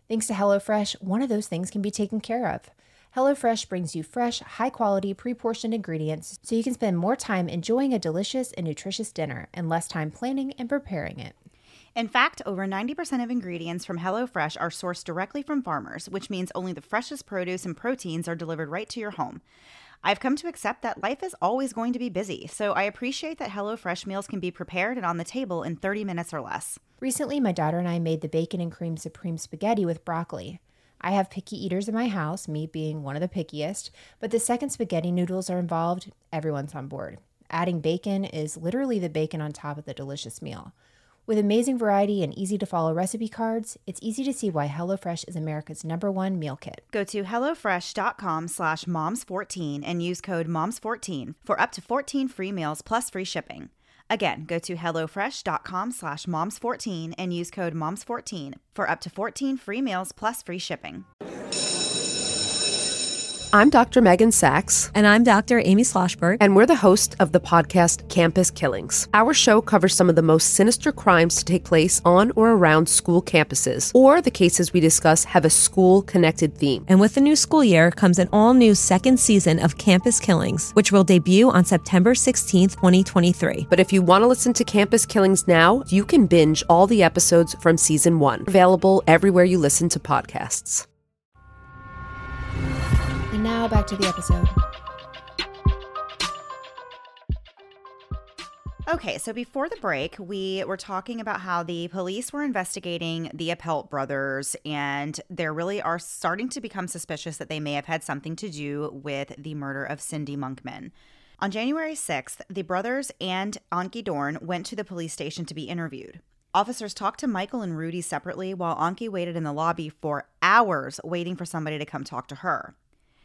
Thanks to HelloFresh, one of those things can be taken care of. HelloFresh brings you fresh, high-quality, pre-portioned ingredients so you can spend more time enjoying a delicious and nutritious dinner and less time planning and preparing it. In fact, over ninety percent of ingredients from HelloFresh are sourced directly from farmers, which means only the freshest produce and proteins are delivered right to your home. I've come to accept that life is always going to be busy, so I appreciate that HelloFresh meals can be prepared and on the table in thirty minutes or less. Recently, my daughter and I made the bacon and cream supreme spaghetti with broccoli. I have picky eaters in my house, me being one of the pickiest, but the second spaghetti noodles are involved, everyone's on board. Adding bacon is literally the bacon on top of the delicious meal. With amazing variety and easy-to-follow recipe cards, it's easy to see why HelloFresh is America's number one meal kit. Go to HelloFresh.com slash moms14 and use code moms fourteen for up to fourteen free meals plus free shipping. Again, go to HelloFresh.com slash moms14 and use code moms fourteen for up to fourteen free meals plus free shipping. I'm Doctor Megan Sachs. And I'm Doctor Amy Schlossberg. And we're the host of the podcast Campus Killings. Our show covers some of the most sinister crimes to take place on or around school campuses, or the cases we discuss have a school-connected theme. And with the new school year comes an all-new second season of Campus Killings, which will debut on September sixteenth, twenty twenty-three. But if you want to listen to Campus Killings now, you can binge all the episodes from season one. Available everywhere you listen to podcasts. And now back to the episode. Okay, so before the break, we were talking about how the police were investigating the Appelt brothers, and they really are starting to become suspicious that they may have had something to do with the murder of Cindy Monkman. On January sixth, the brothers and Anki Dorn went to the police station to be interviewed. Officers talked to Michael and Rudy separately while Anki waited in the lobby for hours waiting for somebody to come talk to her.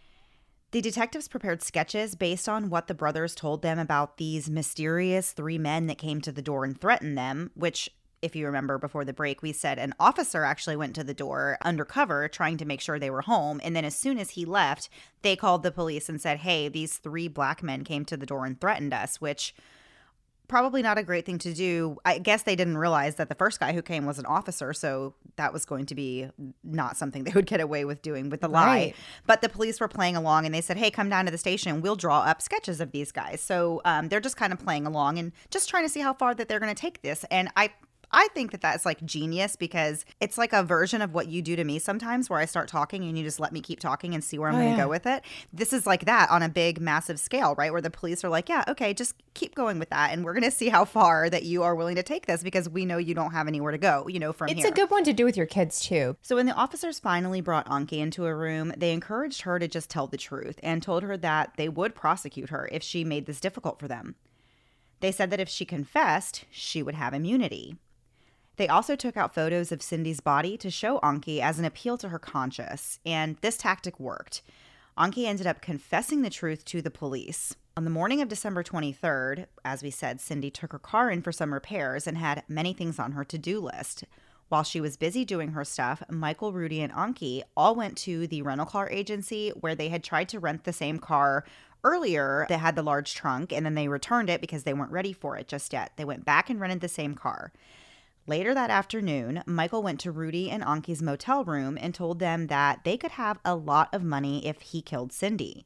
The detectives prepared sketches based on what the brothers told them about these mysterious three men that came to the door and threatened them, which, if you remember before the break, we said an officer actually went to the door undercover trying to make sure they were home. And then as soon as he left, they called the police and said, hey, these three black men came to the door and threatened us, which probably not a great thing to do. I guess they didn't realize that the first guy who came was an officer, so that was going to be not something they would get away with doing with the lie. Right. But the police were playing along, and they said, hey, come down to the station. We'll draw up sketches of these guys. So um, they're just kind of playing along and just trying to see how far that they're going to take this. And I I think that that's like genius, because it's like a version of what you do to me sometimes, where I start talking and you just let me keep talking and see where I'm oh, going to yeah. go with it. This is like that on a big, massive scale, right? Where the police are like, yeah, okay, just keep going with that. And we're going to see how far that you are willing to take this, because we know you don't have anywhere to go, you know, from it's here. It's a good one to do with your kids too. So when the officers finally brought Anki into a room, they encouraged her to just tell the truth and told her that they would prosecute her if she made this difficult for them. They said that if she confessed, she would have immunity. They also took out photos of Cindy's body to show Anki as an appeal to her conscience, and this tactic worked. Anki ended up confessing the truth to the police. On the morning of December twenty-third, as we said, Cindy took her car in for some repairs and had many things on her to-do list. While she was busy doing her stuff, Michael, Rudy, and Anki all went to the rental car agency where they had tried to rent the same car earlier that had the large trunk, and then they returned it because they weren't ready for it just yet. They went back and rented the same car. Later that afternoon, Michael went to Rudy and Anki's motel room and told them that they could have a lot of money if he killed Cindy.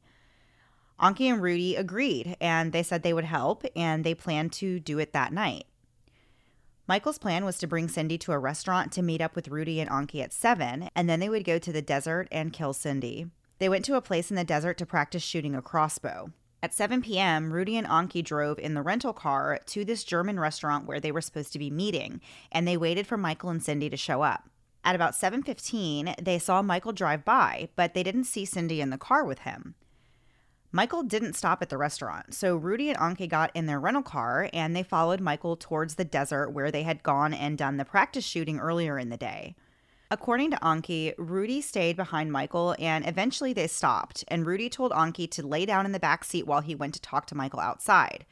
Anki and Rudy agreed, and they said they would help, and they planned to do it that night. Michael's plan was to bring Cindy to a restaurant to meet up with Rudy and Anki at seven, and then they would go to the desert and kill Cindy. They went to a place in the desert to practice shooting a crossbow. At seven p.m., Rudy and Anki drove in the rental car to this German restaurant where they were supposed to be meeting, and they waited for Michael and Cindy to show up. At about seven fifteen, they saw Michael drive by, but they didn't see Cindy in the car with him. Michael didn't stop at the restaurant, so Rudy and Anki got in their rental car, and they followed Michael towards the desert where they had gone and done the practice shooting earlier in the day. According to Anki, Rudy stayed behind Michael, and eventually they stopped, and Rudy told Anki to lay down in the back seat while he went to talk to Michael outside.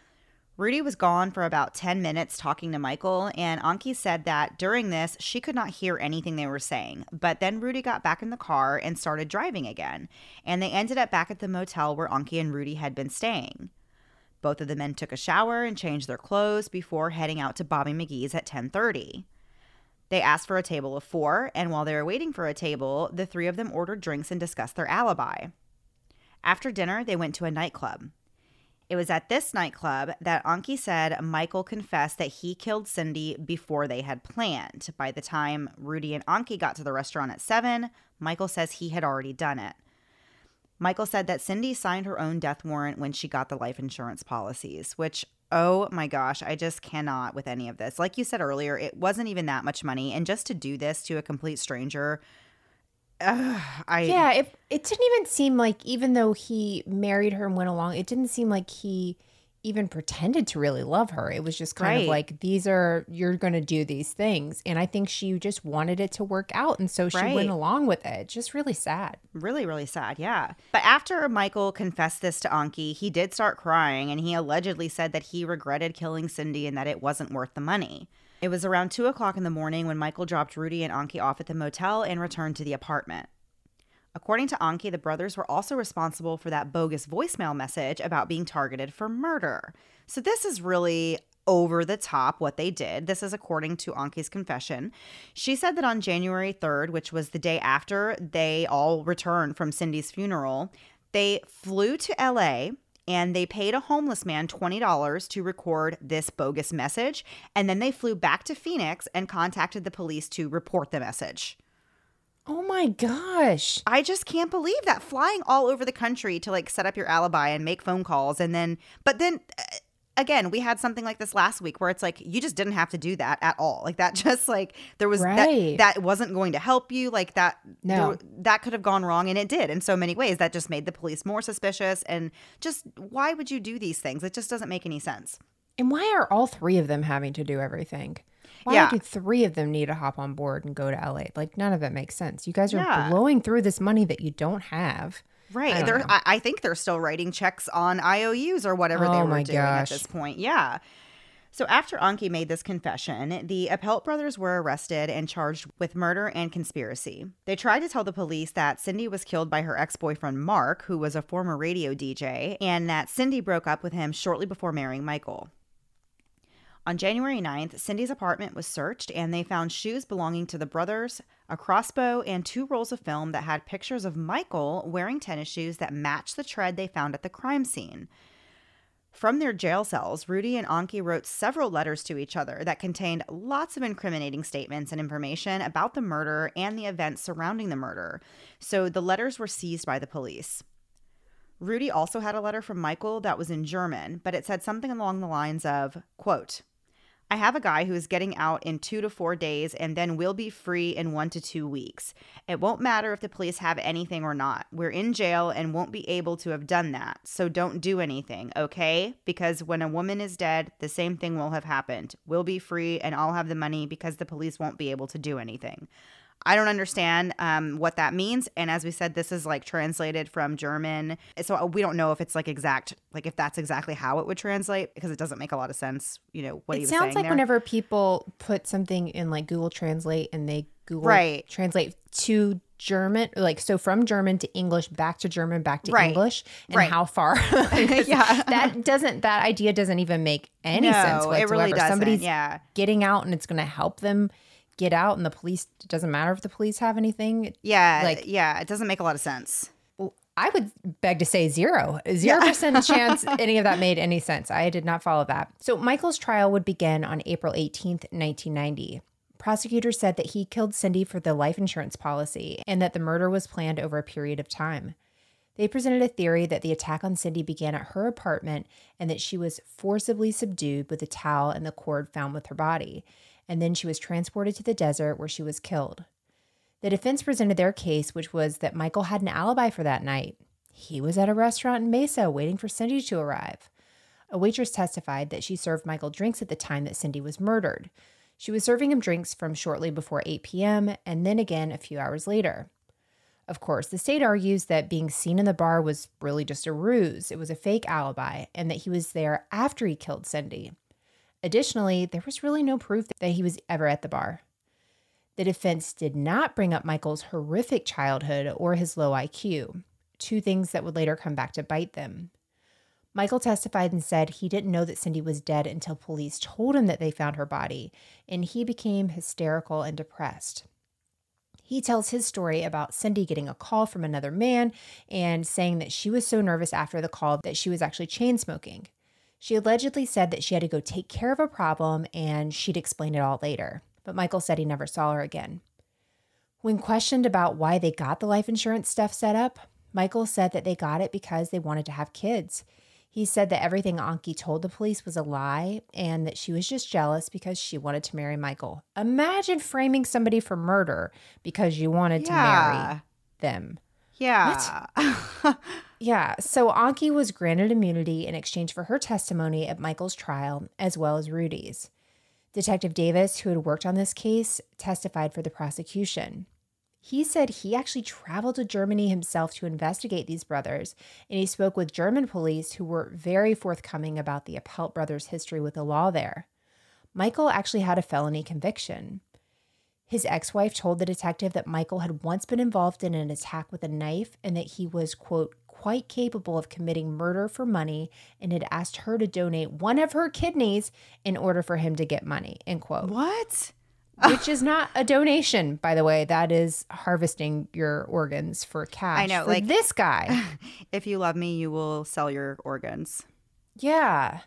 Rudy was gone for about ten minutes talking to Michael, and Anki said that during this, she could not hear anything they were saying. But then Rudy got back in the car and started driving again, and they ended up back at the motel where Anki and Rudy had been staying. Both of the men took a shower and changed their clothes before heading out to Bobby McGee's at ten thirty. They asked for a table of four, and while they were waiting for a table, the three of them ordered drinks and discussed their alibi. After dinner, they went to a nightclub. It was at this nightclub that Anki said Michael confessed that he killed Cindy before they had planned. By the time Rudy and Anki got to the restaurant at seven, Michael says he had already done it. Michael said that Cindy signed her own death warrant when she got the life insurance policies, which, oh my gosh, I just cannot with any of this. Like you said earlier, it wasn't even that much money. And just to do this to a complete stranger, uh, I yeah, it it didn't even seem like, even though he married her and went along, it didn't seem like he even pretended to really love her. It was just kind Right. of like, these are, you're going to do these things. And I think she just wanted it to work out. And so she Right. went along with it. It's just really sad. Really, really sad, yeah. But after Michael confessed this to Anki, he did start crying, and he allegedly said that he regretted killing Cindy and that it wasn't worth the money. It was around two o'clock in the morning when Michael dropped Rudy and Anki off at the motel and returned to the apartment. According to Anki, the brothers were also responsible for that bogus voicemail message about being targeted for murder. So this is really over the top what they did. This is according to Anki's confession. She said that on January third, which was the day after they all returned from Cindy's funeral, they flew to L A and they paid a homeless man twenty dollars to record this bogus message. And then they flew back to Phoenix and contacted the police to report the message. Oh my gosh. I just can't believe that, flying all over the country to like set up your alibi and make phone calls. And then, but then uh, again, we had something like this last week where it's like, you just didn't have to do that at all. Like that just like, there was Right. that, that wasn't going to help you. Like that, No. there- that could have gone wrong. And it did in so many ways. That just made the police more suspicious. And just, why would you do these things? It just doesn't make any sense. And why are all three of them having to do everything? Why Yeah. do three of them need to hop on board and go to L A? Like, none of it makes sense. You guys are Yeah. blowing through this money that you don't have. I Right. don't They're, know. I, I think they're still writing checks on I O Us or whatever they Oh were my doing gosh. at this point. Yeah. So after Anki made this confession, the Appelt brothers were arrested and charged with murder and conspiracy. They tried to tell the police that Cindy was killed by her ex-boyfriend Mark, who was a former radio D J, and that Cindy broke up with him shortly before marrying Michael. On January ninth, Cindy's apartment was searched and they found shoes belonging to the brothers, a crossbow, and two rolls of film that had pictures of Michael wearing tennis shoes that matched the tread they found at the crime scene. From their jail cells, Rudy and Anki wrote several letters to each other that contained lots of incriminating statements and information about the murder and the events surrounding the murder. So the letters were seized by the police. Rudy also had a letter from Michael that was in German, but it said something along the lines of, quote, I have a guy who is getting out in two to four days and then will be free in one to two weeks. It won't matter if the police have anything or not. We're in jail and won't be able to have done that. So don't do anything, okay? Because when a woman is dead, the same thing will have happened. We'll be free and I'll have the money because the police won't be able to do anything. I don't understand um, what that means. And as we said, this is like translated from German. So we don't know if it's like exact, like if that's exactly how it would translate, because it doesn't make a lot of sense, you know, what It he was sounds saying like there. whenever people put something in like Google Translate and they Google Right. Translate to German, like so from German to English, back to German, back to Right. English, and Right. how far? Because Yeah. that doesn't, that idea doesn't even make any No, sense it whatsoever. really doesn't, Somebody's yeah. getting out and it's going to help them get out, and the police, it doesn't matter if the police have anything. Yeah, like- yeah, it doesn't make a lot of sense. I would beg to say zero. Zero percent chance any of that made any sense. I did not follow that. So Michael's trial would begin on April eighteenth, nineteen ninety. Prosecutors said that he killed Cindy for the life insurance policy and that the murder was planned over a period of time. They presented a theory that the attack on Cindy began at her apartment and that she was forcibly subdued with a towel and the cord found with her body, and then she was transported to the desert where she was killed. The defense presented their case, which was that Michael had an alibi for that night. He was at a restaurant in Mesa waiting for Cindy to arrive. A waitress testified that she served Michael drinks at the time that Cindy was murdered. She was serving him drinks from shortly before eight p.m. and then again a few hours later. Of course, the state argues that being seen in the bar was really just a ruse. It was a fake alibi, and that he was there after he killed Cindy. Additionally, there was really no proof that he was ever at the bar. The defense did not bring up Michael's horrific childhood or his low I Q, two things that would later come back to bite them. Michael testified and said he didn't know that Cindy was dead until police told him that they found her body, and he became hysterical and depressed. He tells his story about Cindy getting a call from another man and saying that she was so nervous after the call that she was actually chain smoking. She allegedly said that she had to go take care of a problem and she'd explain it all later, but Michael said he never saw her again. When questioned about why they got the life insurance stuff set up, Michael said that they got it because they wanted to have kids. He said that everything Anki told the police was a lie and that she was just jealous because she wanted to marry Michael. Imagine framing somebody for murder because you wanted yeah. to marry them. Yeah. Yeah. So Anki was granted immunity in exchange for her testimony at Michael's trial, as well as Rudy's. Detective Davis, who had worked on this case, testified for the prosecution. He said he actually traveled to Germany himself to investigate these brothers, and he spoke with German police who were very forthcoming about the Appelt brothers' history with the law there. Michael actually had a felony conviction. His ex-wife told the detective that Michael had once been involved in an attack with a knife and that he was, quote, quite capable of committing murder for money and had asked her to donate one of her kidneys in order for him to get money, end quote. What? Which is not a donation, by the way. That is harvesting your organs for cash. I know, for like this guy. If you love me, you will sell your organs. Yeah.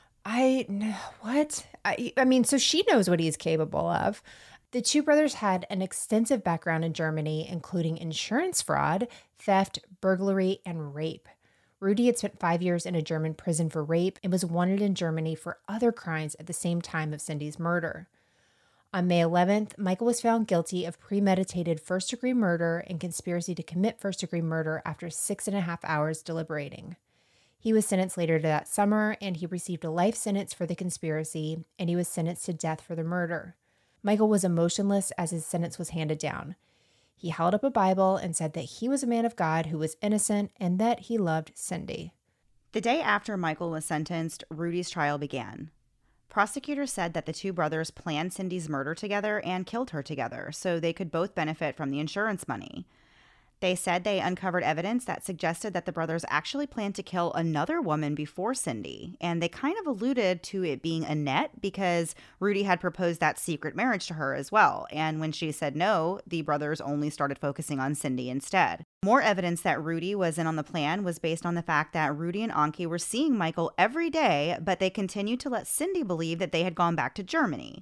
I, what? I, I mean, so she knows what he's capable of. The two brothers had an extensive background in Germany, including insurance fraud, theft, burglary, and rape. Rudy had spent five years in a German prison for rape and was wanted in Germany for other crimes at the same time of Cindy's murder. On May eleventh, Michael was found guilty of premeditated first-degree murder and conspiracy to commit first-degree murder after six and a half hours deliberating. He was sentenced later that summer, and he received a life sentence for the conspiracy, and he was sentenced to death for the murder. Michael was emotionless as his sentence was handed down. He held up a Bible and said that he was a man of God who was innocent and that he loved Cindy. The day after Michael was sentenced, Rudy's trial began. Prosecutors said that the two brothers planned Cindy's murder together and killed her together so they could both benefit from the insurance money. They said they uncovered evidence that suggested that the brothers actually planned to kill another woman before Cindy, and they kind of alluded to it being Annette because Rudy had proposed that secret marriage to her as well, and when she said no, the brothers only started focusing on Cindy instead. More evidence that Rudy was in on the plan was based on the fact that Rudy and Anki were seeing Michael every day, but they continued to let Cindy believe that they had gone back to Germany.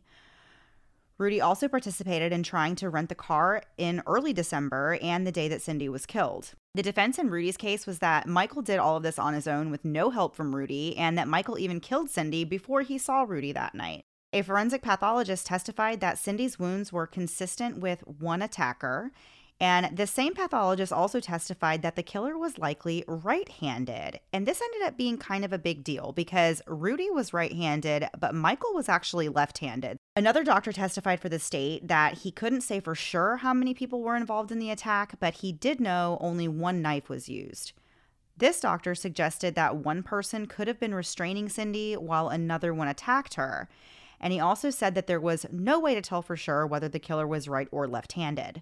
Rudy also participated in trying to rent the car in early December and the day that Cindy was killed. The defense in Rudy's case was that Michael did all of this on his own with no help from Rudy, and that Michael even killed Cindy before he saw Rudy that night. A forensic pathologist testified that Cindy's wounds were consistent with one attacker, and the same pathologist also testified that the killer was likely right-handed. And this ended up being kind of a big deal because Rudy was right-handed, but Michael was actually left-handed. Another doctor testified for the state that he couldn't say for sure how many people were involved in the attack, but he did know only one knife was used. This doctor suggested that one person could have been restraining Cindy while another one attacked her. And he also said that there was no way to tell for sure whether the killer was right or left-handed.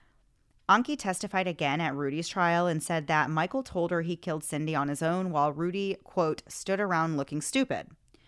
Anki testified again at Rudy's trial and said that Michael told her he killed Cindy on his own while Rudy, quote, stood around looking stupid.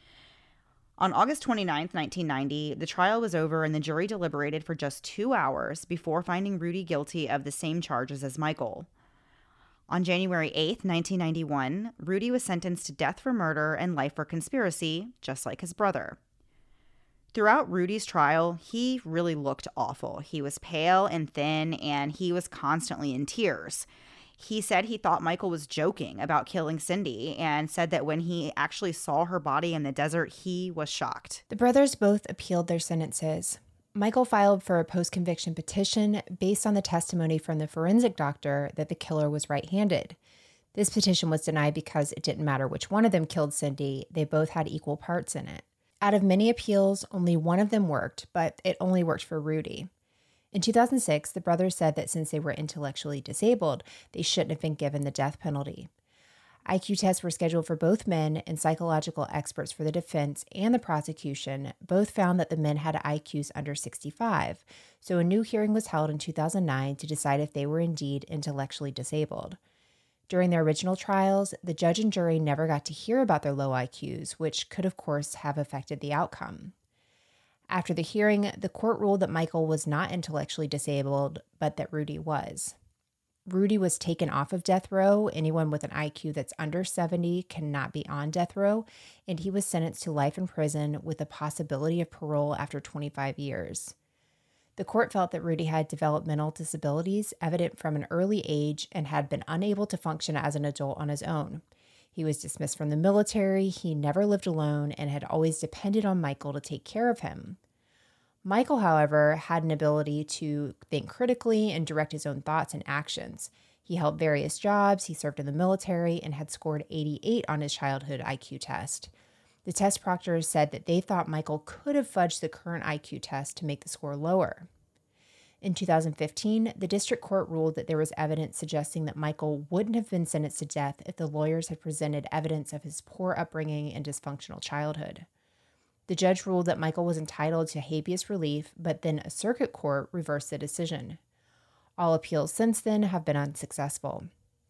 On August twenty-ninth, nineteen ninety, the trial was over and the jury deliberated for just two hours before finding Rudy guilty of the same charges as Michael. On January eighth, nineteen ninety-one, Rudy was sentenced to death for murder and life for conspiracy, just like his brother. Throughout Rudy's trial, he really looked awful. He was pale and thin, and he was constantly in tears. He said he thought Michael was joking about killing Cindy and said that when he actually saw her body in the desert, he was shocked. The brothers both appealed their sentences. Michael filed for a post-conviction petition based on the testimony from the forensic doctor that the killer was right-handed. This petition was denied because it didn't matter which one of them killed Cindy. They both had equal parts in it. Out of many appeals, only one of them worked, but it only worked for Rudy. In two thousand six, the brothers said that since they were intellectually disabled, they shouldn't have been given the death penalty. I Q tests were scheduled for both men, and psychological experts for the defense and the prosecution both found that the men had I Qs under sixty-five, so a new hearing was held in two thousand nine to decide if they were indeed intellectually disabled. During their original trials, the judge and jury never got to hear about their low I Qs, which could, of course, have affected the outcome. After the hearing, the court ruled that Michael was not intellectually disabled, but that Rudy was. Rudy was taken off of death row. Anyone with an I Q that's under seventy cannot be on death row, and he was sentenced to life in prison with the possibility of parole after twenty-five years. The court felt that Rudy had developmental disabilities evident from an early age and had been unable to function as an adult on his own. He was dismissed from the military, he never lived alone, and had always depended on Michael to take care of him. Michael, however, had an ability to think critically and direct his own thoughts and actions. He held various jobs, he served in the military, and had scored eighty-eight on his childhood I Q test. The test proctors said that they thought Michael could have fudged the current I Q test to make the score lower. In two thousand fifteen, the district court ruled that there was evidence suggesting that Michael wouldn't have been sentenced to death if the lawyers had presented evidence of his poor upbringing and dysfunctional childhood. The judge ruled that Michael was entitled to habeas relief, but then a circuit court reversed the decision. All appeals since then have been unsuccessful.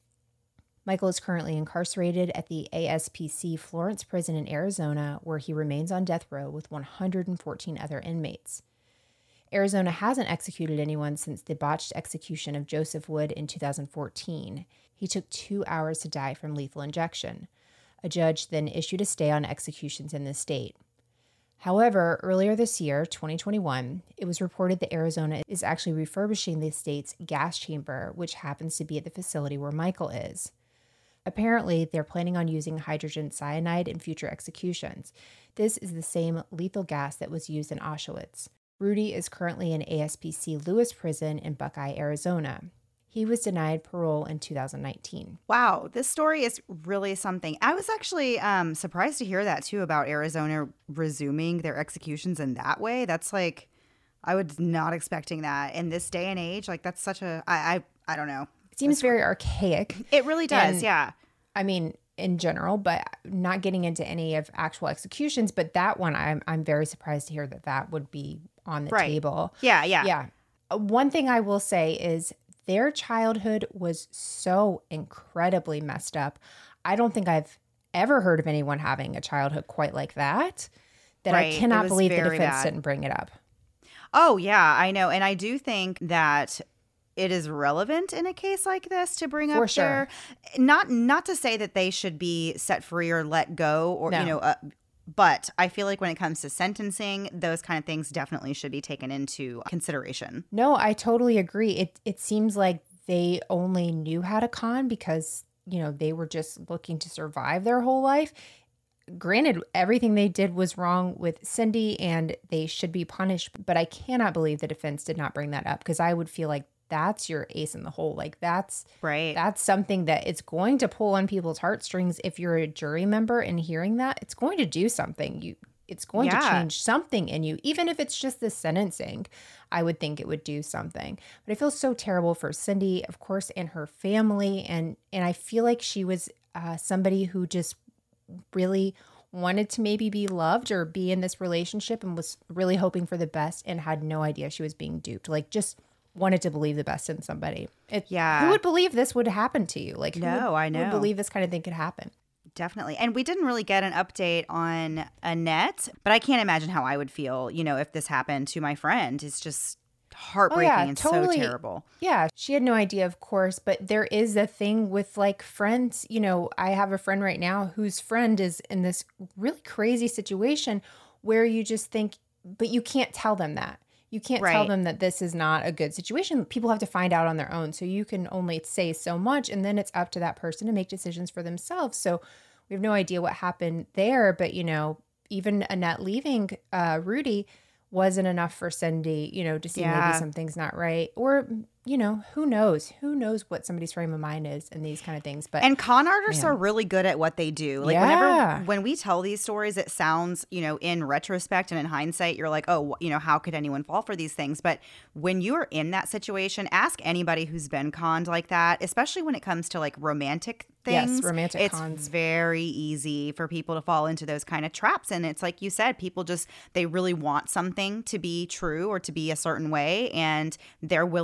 Michael is currently incarcerated at the A S P C Florence Prison in Arizona, where he remains on death row with one hundred fourteen other inmates. Arizona hasn't executed anyone since the botched execution of Joseph Wood in two thousand fourteen. He took two hours to die from lethal injection. A judge then issued a stay on executions in the state. However, earlier this year, twenty twenty-one, it was reported that Arizona is actually refurbishing the state's gas chamber, which happens to be at the facility where Michael is. Apparently, they're planning on using hydrogen cyanide in future executions. This is the same lethal gas that was used in Auschwitz. Rudy is currently in A S P C Lewis Prison in Buckeye, Arizona. He was denied parole in two thousand nineteen. Wow, this story is really something. I was actually um, surprised to hear that, too, about Arizona resuming their executions in that way. That's like, I was not expecting that in this day and age. Like, that's such a, I, I, I don't know. It seems That's, very archaic. It really does, and, yeah. I mean, in general, but not getting into any of actual executions. But that one, I'm I'm very surprised to hear that that would be on the right. table. Yeah, yeah. Yeah. One thing I will say is their childhood was so incredibly messed up. I don't think I've ever heard of anyone having a childhood quite like that, that right. I cannot believe the defense bad. didn't bring it up. Oh, yeah, I know. And I do think that it is relevant in a case like this to bring For up sure. their, not not to say that they should be set free or let go or, No. you know, uh, but I feel like when it comes to sentencing, those kind of things definitely should be taken into consideration. No, I totally agree. It it seems like they only knew how to con because, you know, they were just looking to survive their whole life. Granted, everything they did was wrong with Cindy and they should be punished, but I cannot believe the defense did not bring that up because I would feel like that's your ace in the hole. Like that's right. That's something that it's going to pull on people's heartstrings. If you're a jury member and hearing that, it's going to do something. You, it's going Yeah. to change something in you, even if it's just the sentencing. I would think it would do something. But I feel so terrible for Cindy, of course, and her family, and and I feel like she was uh, somebody who just really wanted to maybe be loved or be in this relationship and was really hoping for the best and had no idea she was being duped. Like just wanted to believe the best in somebody. It, Yeah. Who would believe this would happen to you? Like, who No, would, I who would know. believe this kind of thing could happen? Definitely. And we didn't really get an update on Annette, but I can't imagine how I would feel, you know, if this happened to my friend. It's just heartbreaking and totally. so terrible. Yeah, she had no idea, of course, but there is a thing with like friends. You know, I have a friend right now whose friend is in this really crazy situation where you just think, but you can't tell them that. You can't tell Right. them that this is not a good situation. People have to find out on their own. So you can only say so much, and then it's up to that person to make decisions for themselves. So we have no idea what happened there. But, you know, even Annette leaving uh, Rudy wasn't enough for Cindy, you know, to see Yeah. maybe something's not right. Or, you know, who knows? Who knows what somebody's frame of mind is and these kind of things. But And con artists Man. are really good at what they do. Like Yeah. whenever when we tell these stories, it sounds, you know, in retrospect and in hindsight, you're like, oh, you know, how could anyone fall for these things? But when you are in that situation, ask anybody who's been conned like that, especially when it comes to like romantic Yes, things. romantic it's cons. very easy for people to fall into those kind of traps. And it's like you said, people just, they really want something to be true or to be a certain way. And they're willing to just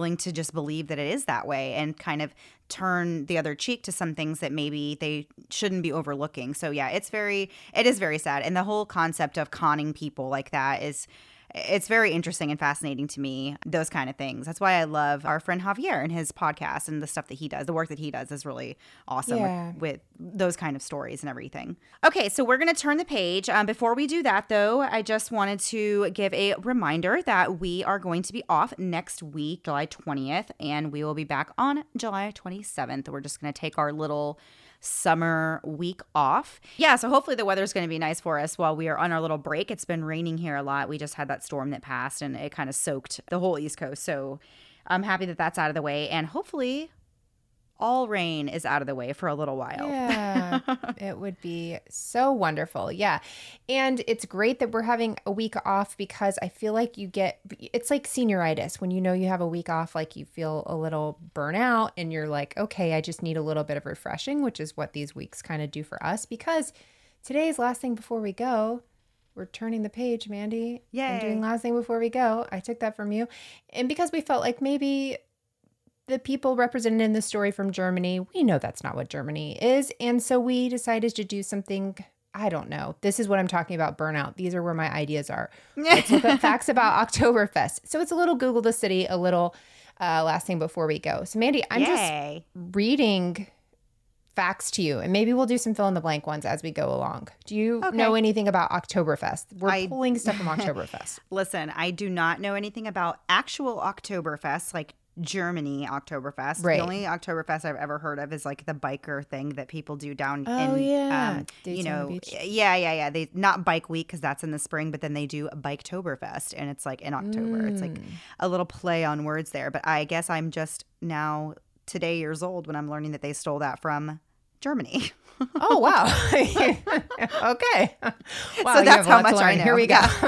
just believe that it is that way and kind of turn the other cheek to some things that maybe they shouldn't be overlooking. So yeah, it's very, it is very sad. And the whole concept of conning people like that is, it's very interesting and fascinating to me, those kind of things. That's why I love our friend Javier and his podcast and the stuff that he does. The work that he does is really awesome Yeah. with, with those kind of stories and everything. Okay, so we're going to turn the page. Um, before we do that, though, I just wanted to give a reminder that we are going to be off next week, July twentieth, and we will be back on July twenty-seventh. We're just going to take our little summer week off. Yeah, so hopefully the weather's going to be nice for us while we are on our little break. It's been raining here a lot. We just had that storm that passed and it kind of soaked the whole East Coast. So I'm happy that that's out of the way, and hopefully all rain is out of the way for a little while. Yeah, it would be so wonderful. Yeah. And it's great that we're having a week off because I feel like you get, it's like senioritis. When you know you have a week off, like you feel a little burnout and you're like, okay, I just need a little bit of refreshing, which is what these weeks kind of do for us, because today's last thing before we go. We're turning the page, Mandy. Yay. And doing last thing before we go. I took that from you. And because we felt like maybe the people represented in the story from Germany, we know that's not what Germany is. And so we decided to do something, I don't know. This is what I'm talking about, burnout. These are where my ideas are. Let's look up facts about Oktoberfest. So it's a little Google the city, a little uh, last thing before we go. So Mandy, I'm Yay. just reading facts to you, and maybe we'll do some fill in the blank ones as we go along. Do you Okay. know anything about Oktoberfest? We're I- pulling stuff from Oktoberfest. Listen, I do not know anything about actual Oktoberfest, like Germany Oktoberfest. Right. The only Oktoberfest I've ever heard of is like the biker thing that people do down Oh, in, yeah. um, you Daytona know, Beach. yeah, yeah, yeah. They not Bike Week because that's in the spring, but then they do Biketoberfest and it's like in October. It's like Mm. a little play on words there. But I guess I'm just now today years old when I'm learning that they stole that from Germany. Oh, wow. Okay. Wow, So you that's have a how lot to much I learn. know. Here we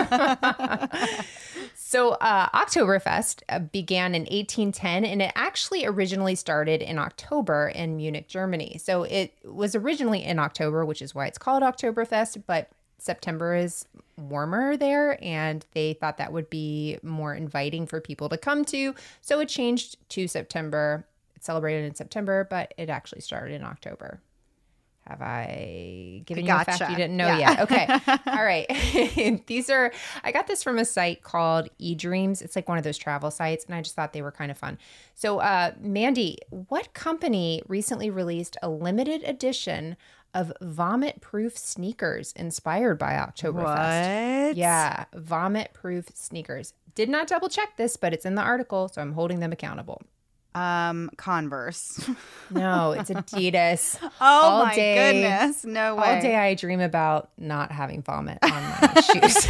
go. So uh, Oktoberfest uh, began in eighteen ten, and it actually originally started in October in Munich, Germany. So it was originally in October, which is why it's called Oktoberfest, but September is warmer there, and they thought that would be more inviting for people to come to. So it changed to September. It's celebrated in September, but it actually started in October. Have I given you a fact Gotcha. you didn't know Yeah. yet? Okay. All right. These are, I got this from a site called eDreams. It's like one of those travel sites, and I just thought they were kind of fun. So, uh, Mandy, what company recently released a limited edition of vomit-proof sneakers inspired by Oktoberfest? What? Yeah, vomit-proof sneakers. Did not double check this, but it's in the article, so I'm holding them accountable. Um, Converse. No, it's Adidas. Oh All my day- goodness. No way. All day I dream about not having vomit on my shoes.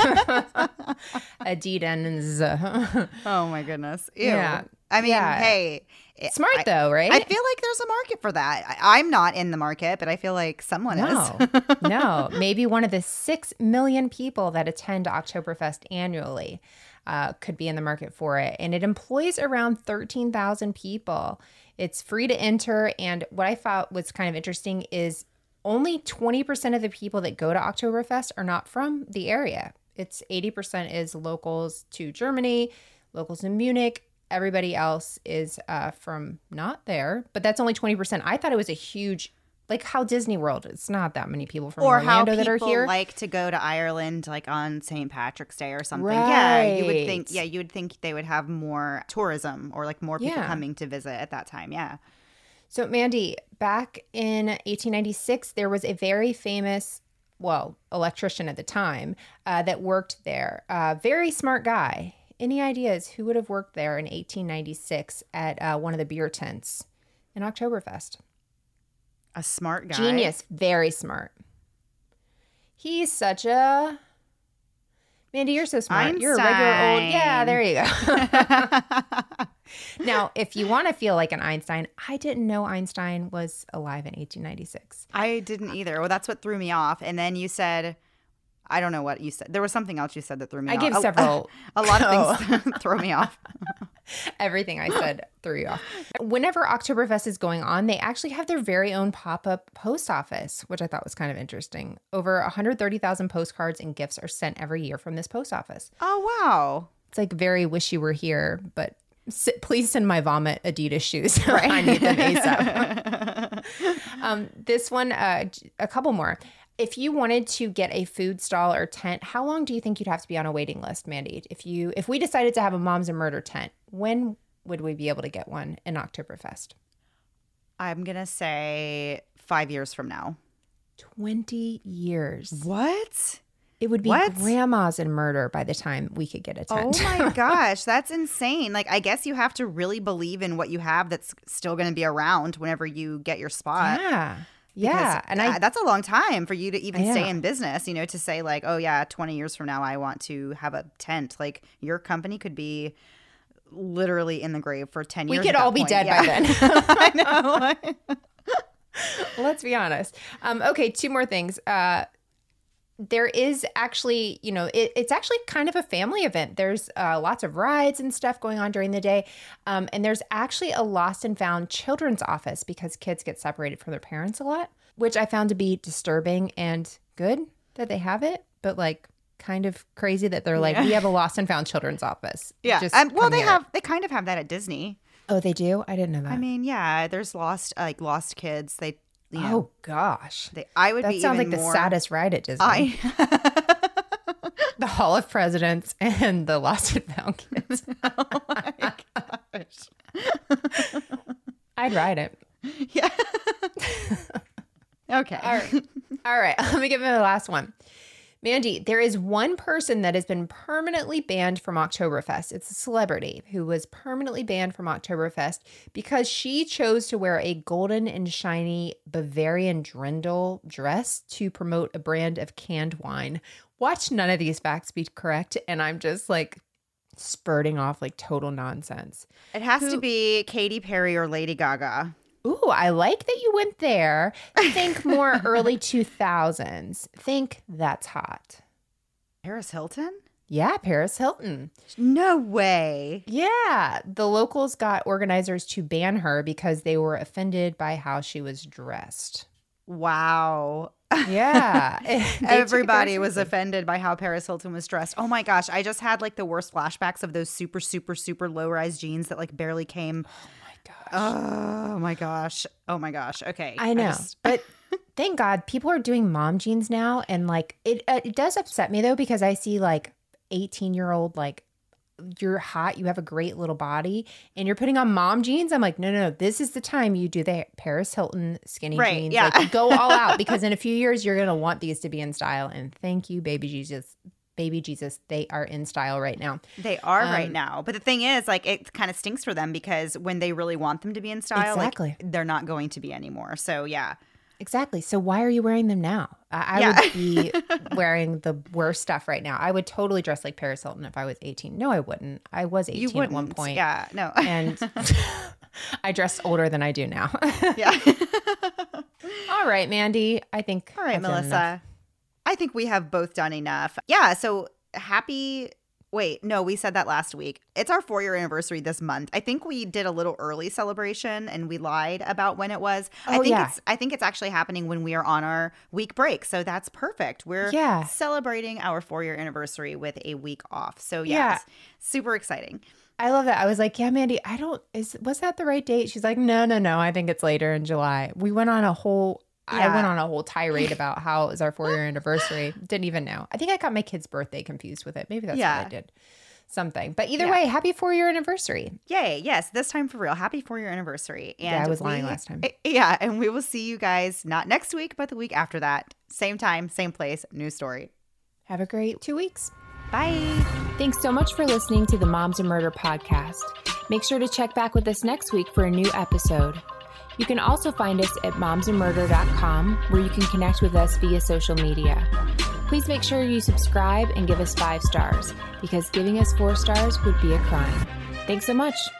Adidas. Oh my goodness. Ew. Yeah. I mean, Yeah. hey. it- Smart I, though, right? I feel like there's a market for that. I, I'm not in the market, but I feel like someone no, is. no. Maybe one of the six million people that attend Oktoberfest annually uh, could be in the market for it. And it employs around thirteen thousand people. It's free to enter. And what I thought was kind of interesting is only twenty percent of the people that go to Oktoberfest are not from the area. It's eighty percent is locals to Germany, locals in Munich. Everybody else is uh, from not there, but that's only twenty percent. I thought it was a huge, like how Disney World, it's not that many people from Or how Orlando people that are here. like to go to Ireland, like on Saint Patrick's Day or something. Yeah, you would think. Right. Yeah, you would think they would have more tourism or like more people Yeah. coming to visit at that time. Yeah. So, Mandy, back in eighteen ninety-six, there was a very famous, well, electrician at the time uh, that worked there. Uh, very smart guy. Any ideas who would have worked there in eighteen ninety-six at uh, one of the beer tents in Oktoberfest? A smart guy. Genius. Very smart. He's such a... Mandy, you're so smart. You're a regular old... Einstein. Yeah, there you go. Now, if you want to feel like an Einstein, I didn't know Einstein was alive in eighteen ninety-six. I didn't either. Well, that's what threw me off. And then you said, I don't know what you said. There was something else you said that threw me I off. gave Oh, several. A lot of things throw me off. Everything I said threw you off. Whenever Oktoberfest is going on, they actually have their very own pop-up post office, which I thought was kind of interesting. Over one hundred thirty thousand postcards and gifts are sent every year from this post office. Oh, wow. It's like very wish you were here, but S- please send my vomit Adidas shoes. Right. I need them ASAP. um, this one, uh, a couple more. If you wanted to get a food stall or tent, how long do you think you'd have to be on a waiting list, Mandy? If you if we decided to have a Moms and Murder tent, when would we be able to get one in Oktoberfest? I'm going to say five years from now. twenty years. What? It would be What? grandmas and murder by the time we could get a tent. Oh my gosh, that's insane. Like, I guess you have to really believe in what you have that's still going to be around whenever you get your spot. Yeah. Yeah. Because, And I uh, that's a long time for you to even I stay know. in business, you know, to say like, oh yeah, twenty years from now, I want to have a tent. Like, your company could be literally in the grave for ten we years. could at that all be point. dead Yeah. by then. I know. Let's be honest. Um, okay, two more things. Uh, there is actually, you know, it, it's actually kind of a family event. There's uh, lots of rides and stuff going on during the day. Um, and there's actually a lost and found children's office because kids get separated from their parents a lot, which I found to be disturbing and good that they have it, but like kind of crazy that they're like, Yeah. we have a lost and found children's office. Yeah. Just Um, well, come they here. have, they kind of have that at Disney. Oh, they do? I didn't know that. I mean, yeah, there's lost, like lost kids. They, you know, oh gosh. they, I would That be sounds even like the more, saddest ride at Disney. I, The Hall of Presidents and the Lost and Found Kids. oh my gosh. I'd ride it. Yeah. Okay. All right. All right. Let me give you the last one. Mandy, there is one person that has been permanently banned from Oktoberfest. It's a celebrity who was permanently banned from Oktoberfest because she chose to wear a golden and shiny Bavarian Dirndl dress to promote a brand of canned wine. Watch none of these facts be correct, and I'm just like spurting off like total nonsense. It has Who- to be Katy Perry or Lady Gaga. Ooh, I like that you went there. Think more early two thousands. Think that's hot. Paris Hilton? Yeah, Paris Hilton. No way. Yeah, the locals got organizers to ban her because they were offended by how she was dressed. Wow. Yeah. They took it very Everybody was seriously. offended by how Paris Hilton was dressed. Oh my gosh. I just had like the worst flashbacks of those super, super, super low rise jeans that like barely came. Oh my gosh. Oh my gosh. Okay. I know, just- but thank God people are doing mom jeans now, and like it. Uh, it does upset me though because I see like eighteen year old like you're hot, you have a great little body, and you're putting on mom jeans. I'm like, no, no, no. This is the time you do the Paris Hilton skinny Right, jeans. yeah. Like, go all out because in a few years you're gonna want these to be in style. And thank you, baby Jesus. Baby Jesus, they are in style right now. They are right Um, now. But the thing is, like, it kind of stinks for them because when they really want them to be in style, Exactly. like, they're not going to be anymore. So, yeah. Exactly. So why are you wearing them now? I, I Yeah. would be wearing the worst stuff right now. I would totally dress like Paris Hilton if I was eighteen. No, I wouldn't. I was You eighteen wouldn't. at one point. Yeah. No. And I dressed older than I do now. Yeah. All right, Mandy. I think. All right, I've done Melissa. enough. I think we have both done enough. Yeah. So happy. Wait, no, we said that last week. It's our four year anniversary this month. I think we did a little early celebration and we lied about when it was. I Oh, think yeah. it's I think it's actually happening when we are on our week break. So that's perfect. We're Yeah. celebrating our four year anniversary with a week off. So Yeah. yes, super exciting. I love that. I was like, yeah, Mandy, I don't, is, was that the right date? She's like, no, no, no. I think it's later in July. We went on a whole, I Yeah. went on a whole tirade about how it was our four year anniversary. Didn't even know. I think I got my kid's birthday confused with it. Maybe that's Yeah. what I did. Something. But either Yeah. way, happy four year anniversary. Yay. Yes, this time for real. Happy four year anniversary. And Yeah, I was lying we- last time. Yeah. And we will see you guys not next week, but the week after that. Same time, same place, new story. Have a great two weeks. Bye. Thanks so much for listening to the Moms and Murder podcast. Make sure to check back with us next week for a new episode. You can also find us at moms and murder dot com, where you can connect with us via social media. Please make sure you subscribe and give us five stars, because giving us four stars would be a crime. Thanks so much.